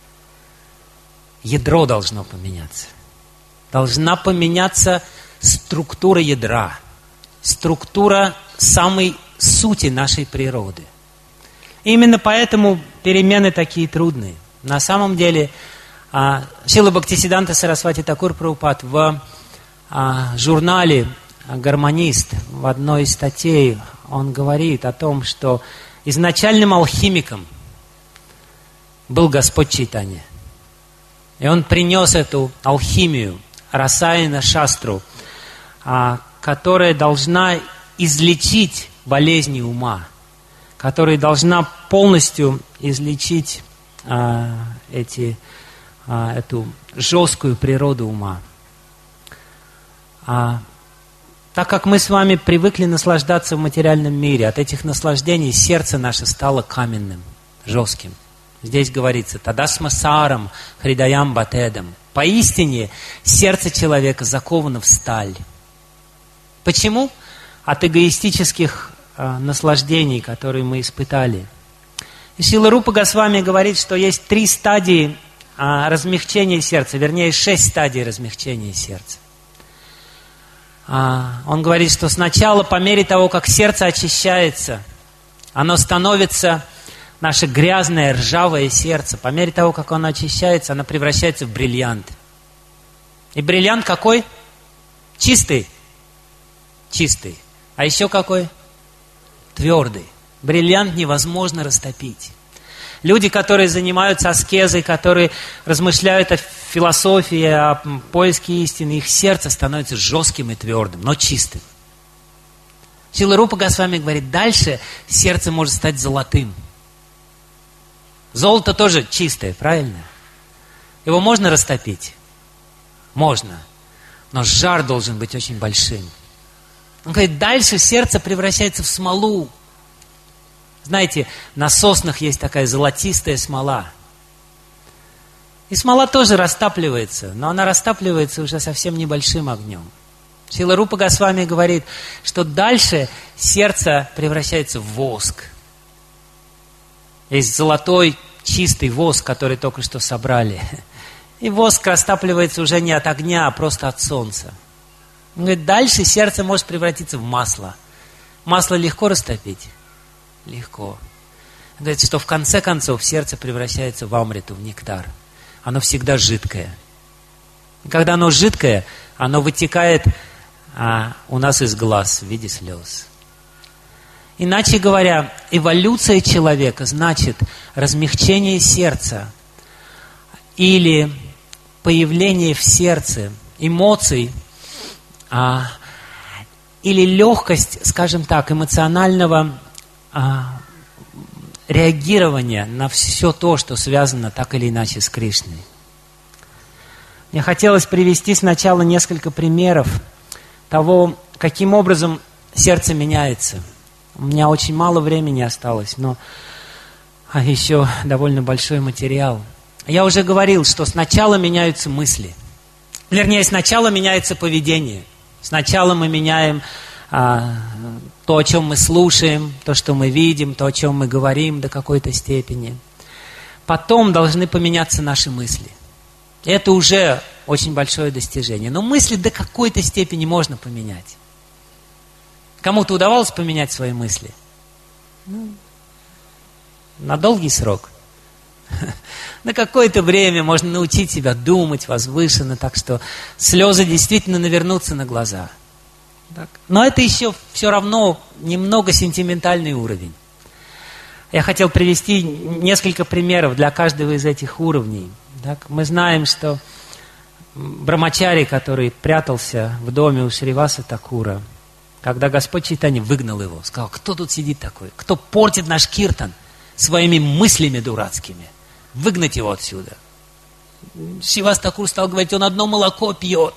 Ядро должно поменяться. Должна поменяться структура ядра, структура самой сути нашей природы. Именно поэтому перемены такие трудные. На самом деле, Шрила Бхактисиддханта Сарасвати Такур Прабхупад в журнале «Гармонист» в одной из статей он говорит о том, что изначальным алхимиком был Господь Чайтанья. И он принес эту алхимию, расаяна шастру, которая должна излечить болезни ума, которая должна полностью излечить а, эти, а, эту жесткую природу ума. А, так как мы с вами привыкли наслаждаться в материальном мире, от этих наслаждений сердце наше стало каменным, жестким. Здесь говорится «Тадасма сарам хридаям батедам». Поистине сердце человека заковано в сталь. Почему? От эгоистических э, наслаждений, которые мы испытали. И Шрила Рупа Госвами говорит, что есть три стадии э, размягчения сердца, вернее, шесть стадий размягчения сердца. А, он говорит, что сначала, по мере того, как сердце очищается, оно становится, наше грязное, ржавое сердце, по мере того, как оно очищается, оно превращается в бриллиант. И бриллиант какой? Чистый. Чистый. А еще какой? Твердый. Бриллиант невозможно растопить. Люди, которые занимаются аскезой, которые размышляют о философии, о поиске истины, их сердце становится жестким и твердым, но чистым. Шрила Рупа Госвами говорит, дальше сердце может стать золотым. Золото тоже чистое, правильно? Его можно растопить? Можно. Но жар должен быть очень большим. Он говорит, дальше сердце превращается в смолу. Знаете, на соснах есть такая золотистая смола. И смола тоже растапливается, но она растапливается уже совсем небольшим огнем. Шрила Рупа Госвами говорит, что дальше сердце превращается в воск. Есть золотой чистый воск, который только что собрали. И воск растапливается уже не от огня, а просто от солнца. Он говорит, дальше сердце может превратиться в масло. Масло легко растопить? Легко. Он говорит, что в конце концов сердце превращается в амриту, в нектар. Оно всегда жидкое. И когда оно жидкое, оно вытекает а, у нас из глаз в виде слез. Иначе говоря, эволюция человека значит размягчение сердца или появление в сердце эмоций, а, или легкость, скажем так, эмоционального а, реагирования на все то, что связано так или иначе с Кришной. Мне хотелось привести сначала несколько примеров того, каким образом сердце меняется. У меня очень мало времени осталось, но а еще довольно большой материал. Я уже говорил, что сначала меняются мысли. Вернее, сначала меняется поведение. Сначала мы меняем а, то, о чем мы слушаем, то, что мы видим, то, о чем мы говорим до какой-то степени. Потом должны поменяться наши мысли. Это уже очень большое достижение. Но мысли до какой-то степени можно поменять. Кому-то удавалось поменять свои мысли? Ну, на долгий срок. На какое-то время можно научить себя думать возвышенно, так что слезы действительно навернутся на глаза. Так. Но это еще все равно немного сентиментальный уровень. Я хотел привести несколько примеров для каждого из этих уровней. Так. Мы знаем, что брамачари, который прятался в доме у Шриваса Такура, когда Господь Чайтанья выгнал его, сказал: кто тут сидит такой, кто портит наш киртан своими мыслями дурацкими, выгнать его отсюда. Шривас Такур стал говорить: он одно молоко пьет.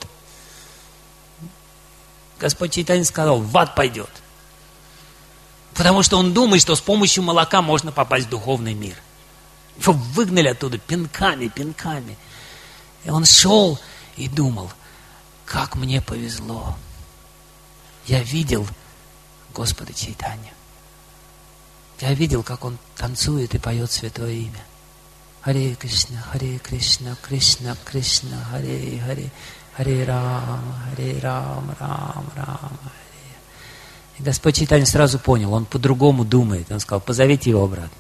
Господь Чайтанья сказал: в ад пойдет. Потому что он думает, что с помощью молока можно попасть в духовный мир. Его выгнали оттуда пинками, пинками. И он шел и думал: как мне повезло. Я видел Господа Чайтанью. Я видел, как он танцует и поет святое имя. Харе Кришна, Харе Кришна, Кришна, Кришна, Харе Харе, Харе Рама, Харе Рама, Рама, Рама, Харе. И Господь Чайтанья сразу понял, он по-другому думает. Он сказал: позовите его обратно.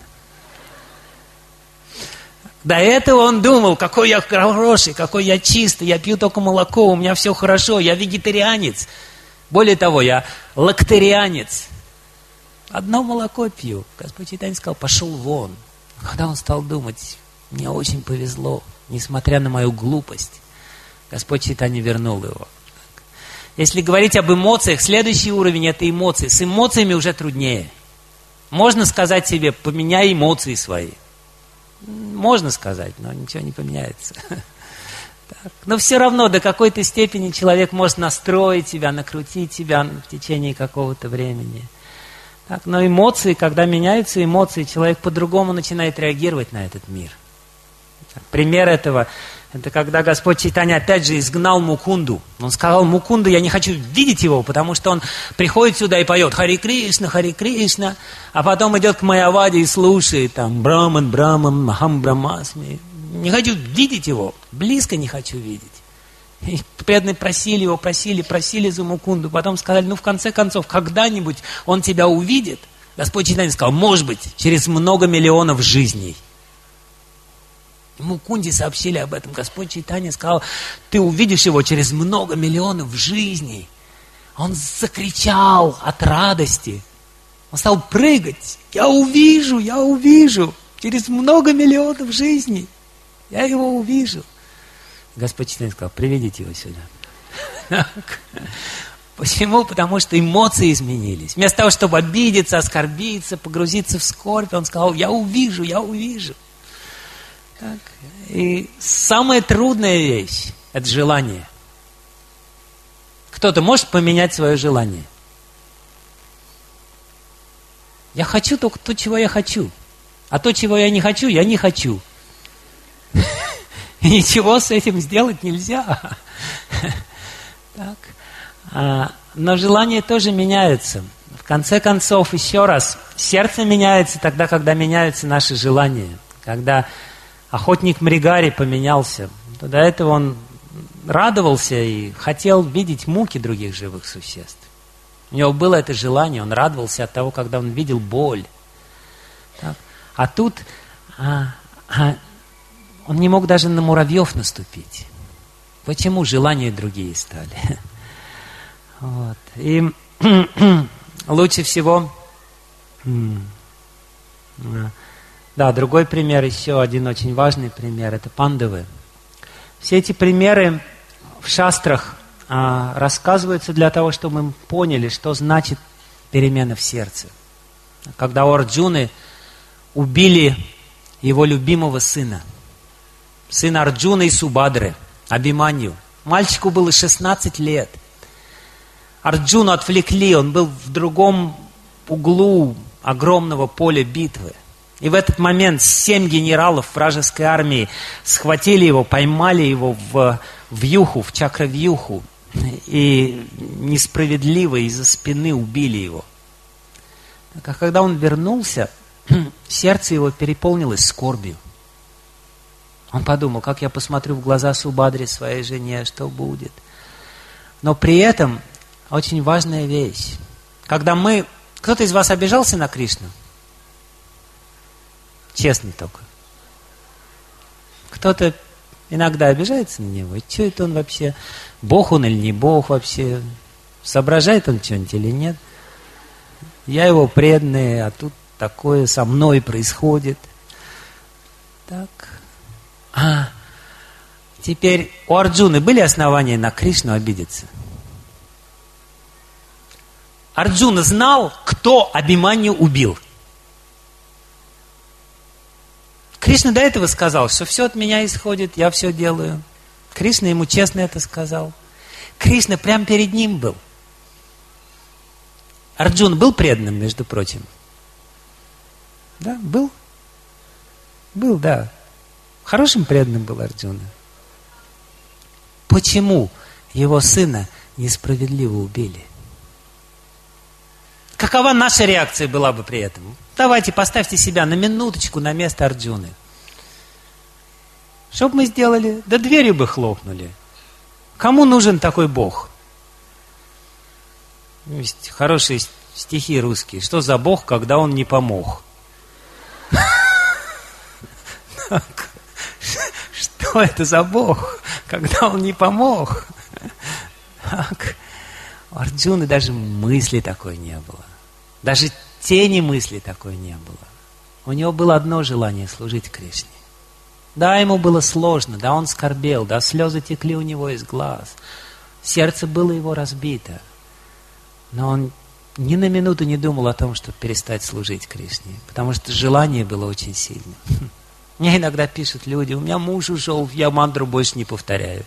До этого он думал: какой я хороший, какой я чистый, я пью только молоко, у меня все хорошо, я вегетарианец. Более того, я лактерианец. Одно молоко пью. Господь Чайтанья сказал: пошел вон. Когда он стал думать: мне очень повезло, несмотря на мою глупость, Господь Чайтанья вернул его. Если говорить об эмоциях, следующий уровень – это эмоции. С эмоциями уже труднее. Можно сказать себе: поменяй эмоции свои. Можно сказать, но ничего не поменяется. Так. Но все равно до какой-то степени человек может настроить себя, накрутить себя в течение какого-то времени. Так. Но эмоции, когда меняются эмоции, человек по-другому начинает реагировать на этот мир. Так. Пример этого – это когда Господь Чайтанья опять же изгнал Мукунду. Он сказал: Мукунда, я не хочу видеть его, потому что он приходит сюда и поет Харе Кришна, Харе Кришна, а потом идет к Майяваде и слушает там Браман, Браман, Махам Брамасми. Не хочу видеть его, близко не хочу видеть. И преданные просили его, просили, просили за Мукунду. Потом сказали: ну в конце концов, когда-нибудь он тебя увидит. Господь Чайтанья сказал: может быть, через много миллионов жизней. Мукунде сообщили об этом. Господь Чайтанья сказал: ты увидишь его через много миллионов жизней. Он закричал от радости. Он стал прыгать. Я увижу, я увижу. Через много миллионов жизней. Я его увижу. Господь Чайтанья сказал: приведите его сюда. Почему? Потому что эмоции изменились. Вместо того, чтобы обидеться, оскорбиться, погрузиться в скорбь, он сказал: я увижу, я увижу. Так. И самая трудная вещь – это желание. Кто-то может поменять свое желание? Я хочу только то, чего я хочу. А то, чего я не хочу, я не хочу. И ничего с этим сделать нельзя. Так. Но желания тоже меняются. В конце концов, еще раз, сердце меняется тогда, когда меняются наши желания. Когда охотник Мригари поменялся. До этого он радовался и хотел видеть муки других живых существ. У него было это желание, он радовался от того, когда он видел боль. Так. А тут а, а, он не мог даже на муравьев наступить. Почему? Желания другие стали. Вот. И лучше всего... Да, другой пример, еще один очень важный пример, это пандавы. Все эти примеры в шастрах а, рассказываются для того, чтобы мы поняли, что значит перемена в сердце. Когда у Арджуны убили его любимого сына, сына Арджуны и Субадры, Абхиманью. Мальчику было шестнадцать лет. Арджуну отвлекли, он был в другом углу огромного поля битвы. И в этот момент семь генералов вражеской армии схватили его, поймали его в вьюху, в чакравьюху. И несправедливо из-за спины убили его. А когда он вернулся, сердце его переполнилось скорбью. Он подумал: как я посмотрю в глаза Субадре, своей жене, что будет. Но при этом очень важная вещь. Когда мы... Кто-то из вас обижался на Кришну? Честно только. Кто-то иногда обижается на него. И что это он вообще? Бог он или не Бог вообще? Соображает он что-нибудь или нет? Я его преданный, а тут такое со мной происходит. Так. А, Теперь у Арджуны были основания на Кришну обидеться? Арджуна знал, кто Абхиманью убил. Кришна до этого сказал, что все от меня исходит, я все делаю. Кришна ему честно это сказал. Кришна прямо перед ним был. Арджуна был преданным, между прочим. Да, был? Был, да. Хорошим преданным был Арджуна. Почему его сына несправедливо убили? Какова наша реакция была бы при этом? Давайте поставьте себя на минуточку на место Арджуны. Что бы мы сделали? Да дверью бы хлопнули. Кому нужен такой Бог? Есть хорошие стихи русские. Что за Бог, когда он не помог? Что это за Бог, когда он не помог? У Арджуны даже мысли такой не было. Даже тени мысли такой не было. У него было одно желание — служить Кришне. Да, ему было сложно, да, он скорбел, да, слезы текли у него из глаз. Сердце было его разбито. Но он ни на минуту не думал о том, чтобы перестать служить Кришне, потому что желание было очень сильным. Мне иногда пишут люди: у меня муж ушел, я мантру больше не повторяю.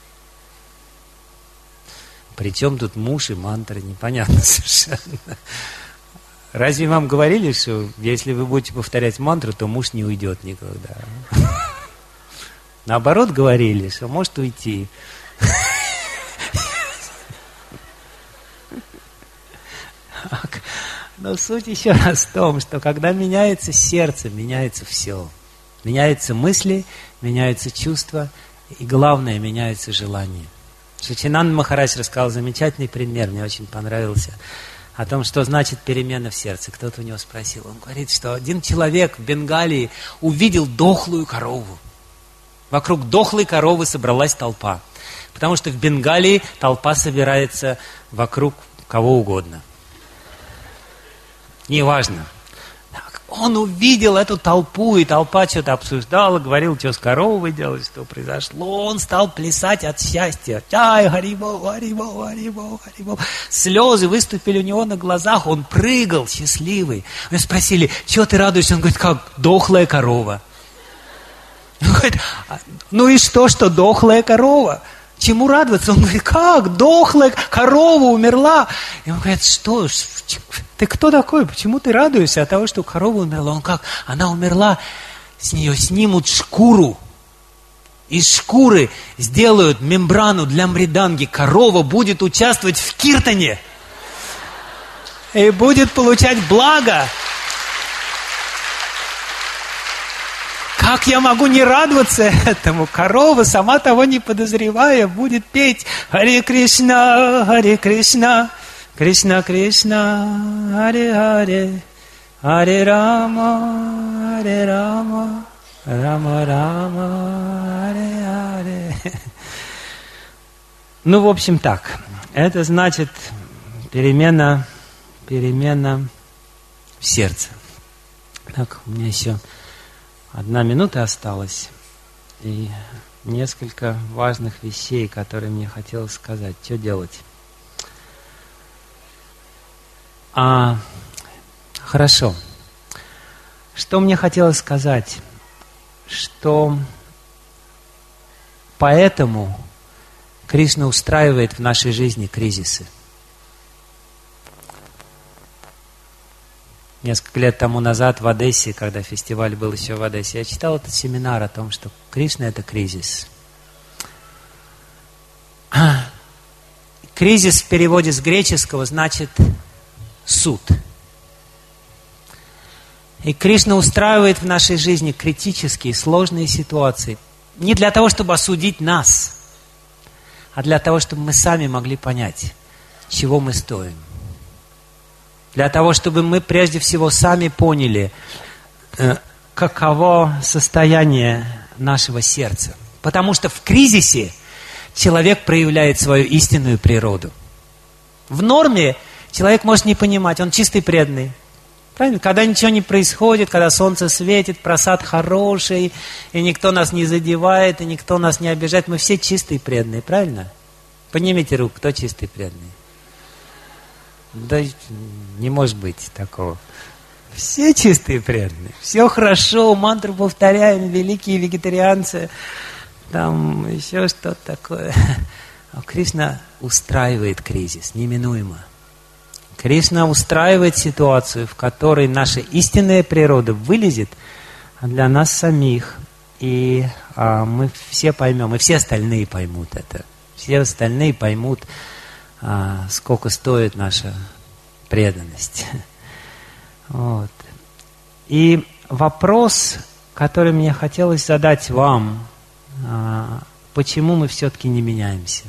Причем тут муж и мантры, непонятно совершенно. Разве вам говорили, что если вы будете повторять мантру, то муж не уйдет никогда? Наоборот, говорили, что может уйти. Но суть еще раз в том, что когда меняется сердце, меняется все. Меняются мысли, меняются чувства, и главное, меняются желания. Сачинанда Махарадж рассказал замечательный пример, мне очень понравился, о том, что значит перемена в сердце. Кто-то у него спросил. Он говорит, что один человек в Бенгалии увидел дохлую корову. Вокруг дохлой коровы собралась толпа. Потому что в Бенгалии толпа собирается вокруг кого угодно. Неважно. Он увидел эту толпу, и толпа что-то обсуждала, говорил, что с коровой делать, что произошло. Он стал плясать от счастья. Чай, харибо, харибо, харибо, харибо. Слезы выступили у него на глазах, он прыгал счастливый. Его спросили, чего ты радуешься? Он говорит, как дохлая корова. Он говорит, ну и что, что дохлая корова? Чему радоваться? Он говорит, как? Дохлая корова умерла. И он говорит, что ж, ты кто такой? Почему ты радуешься от того, что корова умерла? Он как? Она умерла, с нее снимут шкуру. Из шкуры сделают мембрану для мриданги. Корова будет участвовать в киртане. И будет получать благо. Как я могу не радоваться этому? Корова, сама того не подозревая, будет петь Харе Кришна, Харе Кришна, Кришна Кришна, Харе Харе, Харе Рама, Харе Рама, Рама Рама, Харе Харе. Ну, в общем, так. Это значит перемена, перемена в сердце. Так, у меня еще одна минута осталась, и несколько важных вещей, которые мне хотелось сказать. Что делать? А, хорошо. Что мне хотелось сказать? Что поэтому Кришна устраивает в нашей жизни кризисы. Несколько лет тому назад в Одессе, когда фестиваль был еще в Одессе, я читал этот семинар о том, что Кришна – это кризис. Кризис в переводе с греческого значит суд. И Кришна устраивает в нашей жизни критические, сложные ситуации. Не для того, чтобы осудить нас, а для того, чтобы мы сами могли понять, чего мы стоим. Для того, чтобы мы прежде всего сами поняли, каково состояние нашего сердца. Потому что в кризисе человек проявляет свою истинную природу. В норме человек может не понимать, он чистый преданный. Правильно? Когда ничего не происходит, когда солнце светит, просад хороший, и никто нас не задевает, и никто нас не обижает, мы все чистые и преданные, правильно? Поднимите руку, кто чистый и преданный? Да не может быть такого. Все чистые и преданные, все хорошо, мантру повторяем, великие вегетарианцы, там еще что-то такое. А Кришна устраивает кризис, неминуемо. Кришна устраивает ситуацию, в которой наша истинная природа вылезет для нас самих. И а, мы все поймем, и все остальные поймут это. Все остальные поймут, а, сколько стоит наша преданность. Вот. И вопрос, который мне хотелось задать вам, а, почему мы все-таки не меняемся?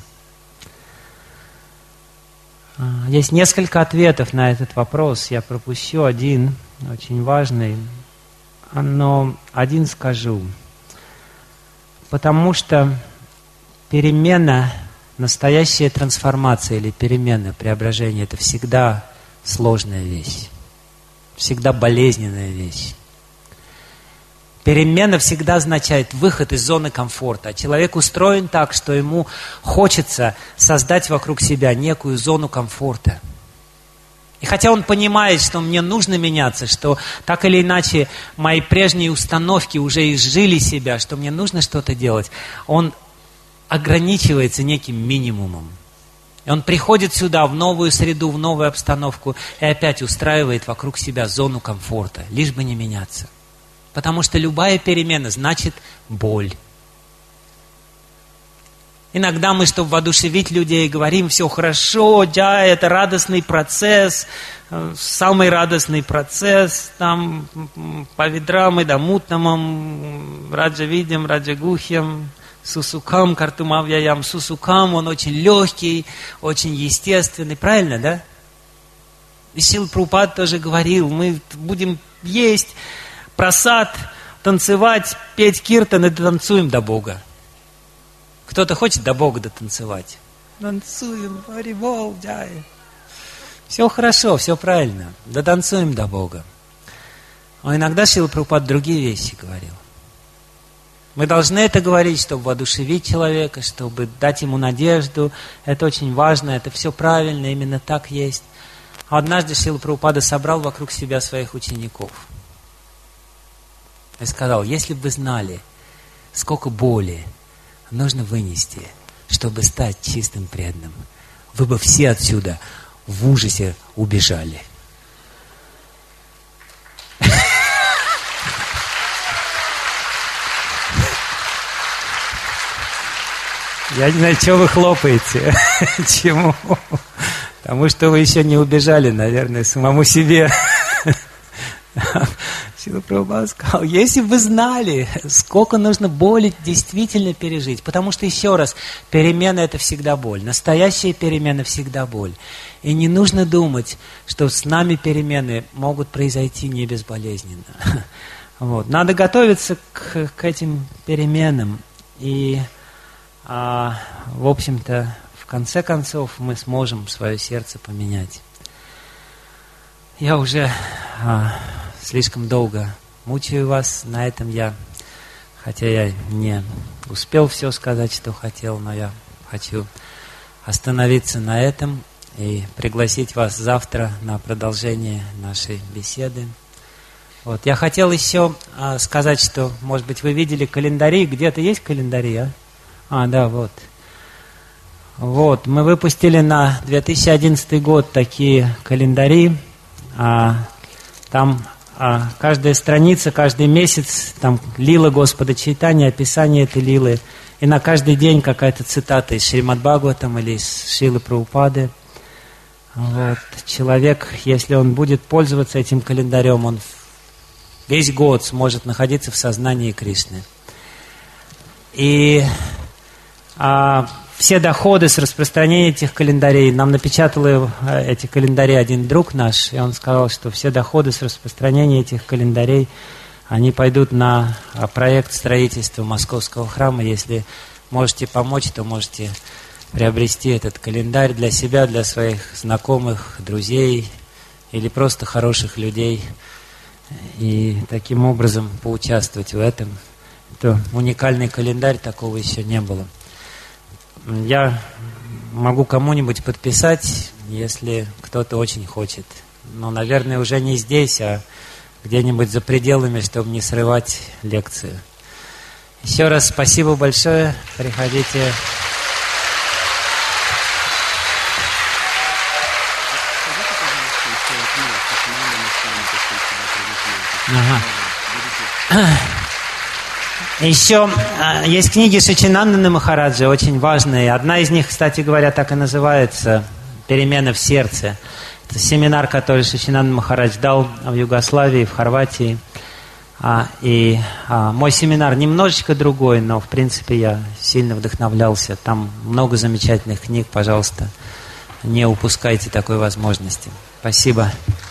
Есть несколько ответов на этот вопрос. Я пропущу один, очень важный, но один скажу. Потому что перемена, настоящая трансформация или перемена, преображение – это всегда сложная вещь, всегда болезненная вещь. Перемена всегда означает выход из зоны комфорта. Человек устроен так, что ему хочется создать вокруг себя некую зону комфорта. И хотя он понимает, что мне нужно меняться, что так или иначе мои прежние установки уже изжили себя, что мне нужно что-то делать, он ограничивается неким минимумом. И он приходит сюда, в новую среду, в новую обстановку, и опять устраивает вокруг себя зону комфорта, лишь бы не меняться. Потому что любая перемена значит боль. Иногда мы, чтобы воодушевить людей, говорим, все хорошо, да, это радостный процесс, самый радостный процесс, там, по ведрам и дамутнамам, раджавидям, раджагухьям, сусукам, картумавьяям, сусукам, он очень легкий, очень естественный, правильно, да? И Шрила Прабхупада тоже говорил, мы будем есть просад, танцевать, петь киртан и танцуем до Бога. Кто-то хочет до Бога дотанцевать? Танцуем, харибол, джай. Все хорошо, все правильно. Дотанцуем до Бога. А иногда Шрила Прабхупада другие вещи говорил. Мы должны это говорить, чтобы воодушевить человека, чтобы дать ему надежду. Это очень важно, это все правильно, именно так есть. А однажды Шрила Прабхупада собрал вокруг себя своих учеников. И сказал, если бы вы знали, сколько боли нужно вынести, чтобы стать чистым преданным, вы бы все отсюда в ужасе убежали. Я не знаю, что вы хлопаете. Чему? Потому что вы еще не убежали, наверное, самому себе. Шрила Прабхупада сказал, если бы вы знали, сколько нужно боли действительно пережить. Потому что, еще раз, перемена – это всегда боль. Настоящая перемена – всегда боль. И не нужно думать, что с нами перемены могут произойти не безболезненно. Вот. Надо готовиться к, к этим переменам. И, а, в общем-то, в конце концов, мы сможем свое сердце поменять. Я уже... А, слишком долго мучаю вас. На этом я, хотя я не успел все сказать, что хотел, но я хочу остановиться на этом и пригласить вас завтра на продолжение нашей беседы. Вот. Я хотел еще а, сказать, что, может быть, вы видели календари. Где-то есть календари, а? А, да, вот. Вот. Мы выпустили на две тысячи одиннадцатый год такие календари. А, там... А каждая страница, каждый месяц, там лила Господа Чайтаньи, описание этой лилы. И на каждый день какая-то цитата из Шримад Бхагаватам или из Шрилы Прабхупады. Вот. Человек, если он будет пользоваться этим календарем, он весь год сможет находиться в сознании Кришны. И а, все доходы с распространения этих календарей, нам напечатал эти календари один друг наш, и он сказал, что все доходы с распространения этих календарей, они пойдут на проект строительства Московского храма. Если можете помочь, то можете приобрести этот календарь для себя, для своих знакомых, друзей или просто хороших людей, и таким образом поучаствовать в этом. Это уникальный календарь, такого еще не было. Я могу кому-нибудь подписать, если кто-то очень хочет. Но, наверное, уже не здесь, а где-нибудь за пределами, чтобы не срывать лекцию. Еще раз спасибо большое. Приходите. Ага. Еще есть книги Шачинанданы Махараджа, очень важные. Одна из них, кстати говоря, так и называется «Перемена в сердце». Это семинар, который Шачинанда Махарадж дал в Югославии, в Хорватии. А, и а, мой семинар немножечко другой, но в принципе я сильно вдохновлялся. Там много замечательных книг, пожалуйста, не упускайте такой возможности. Спасибо.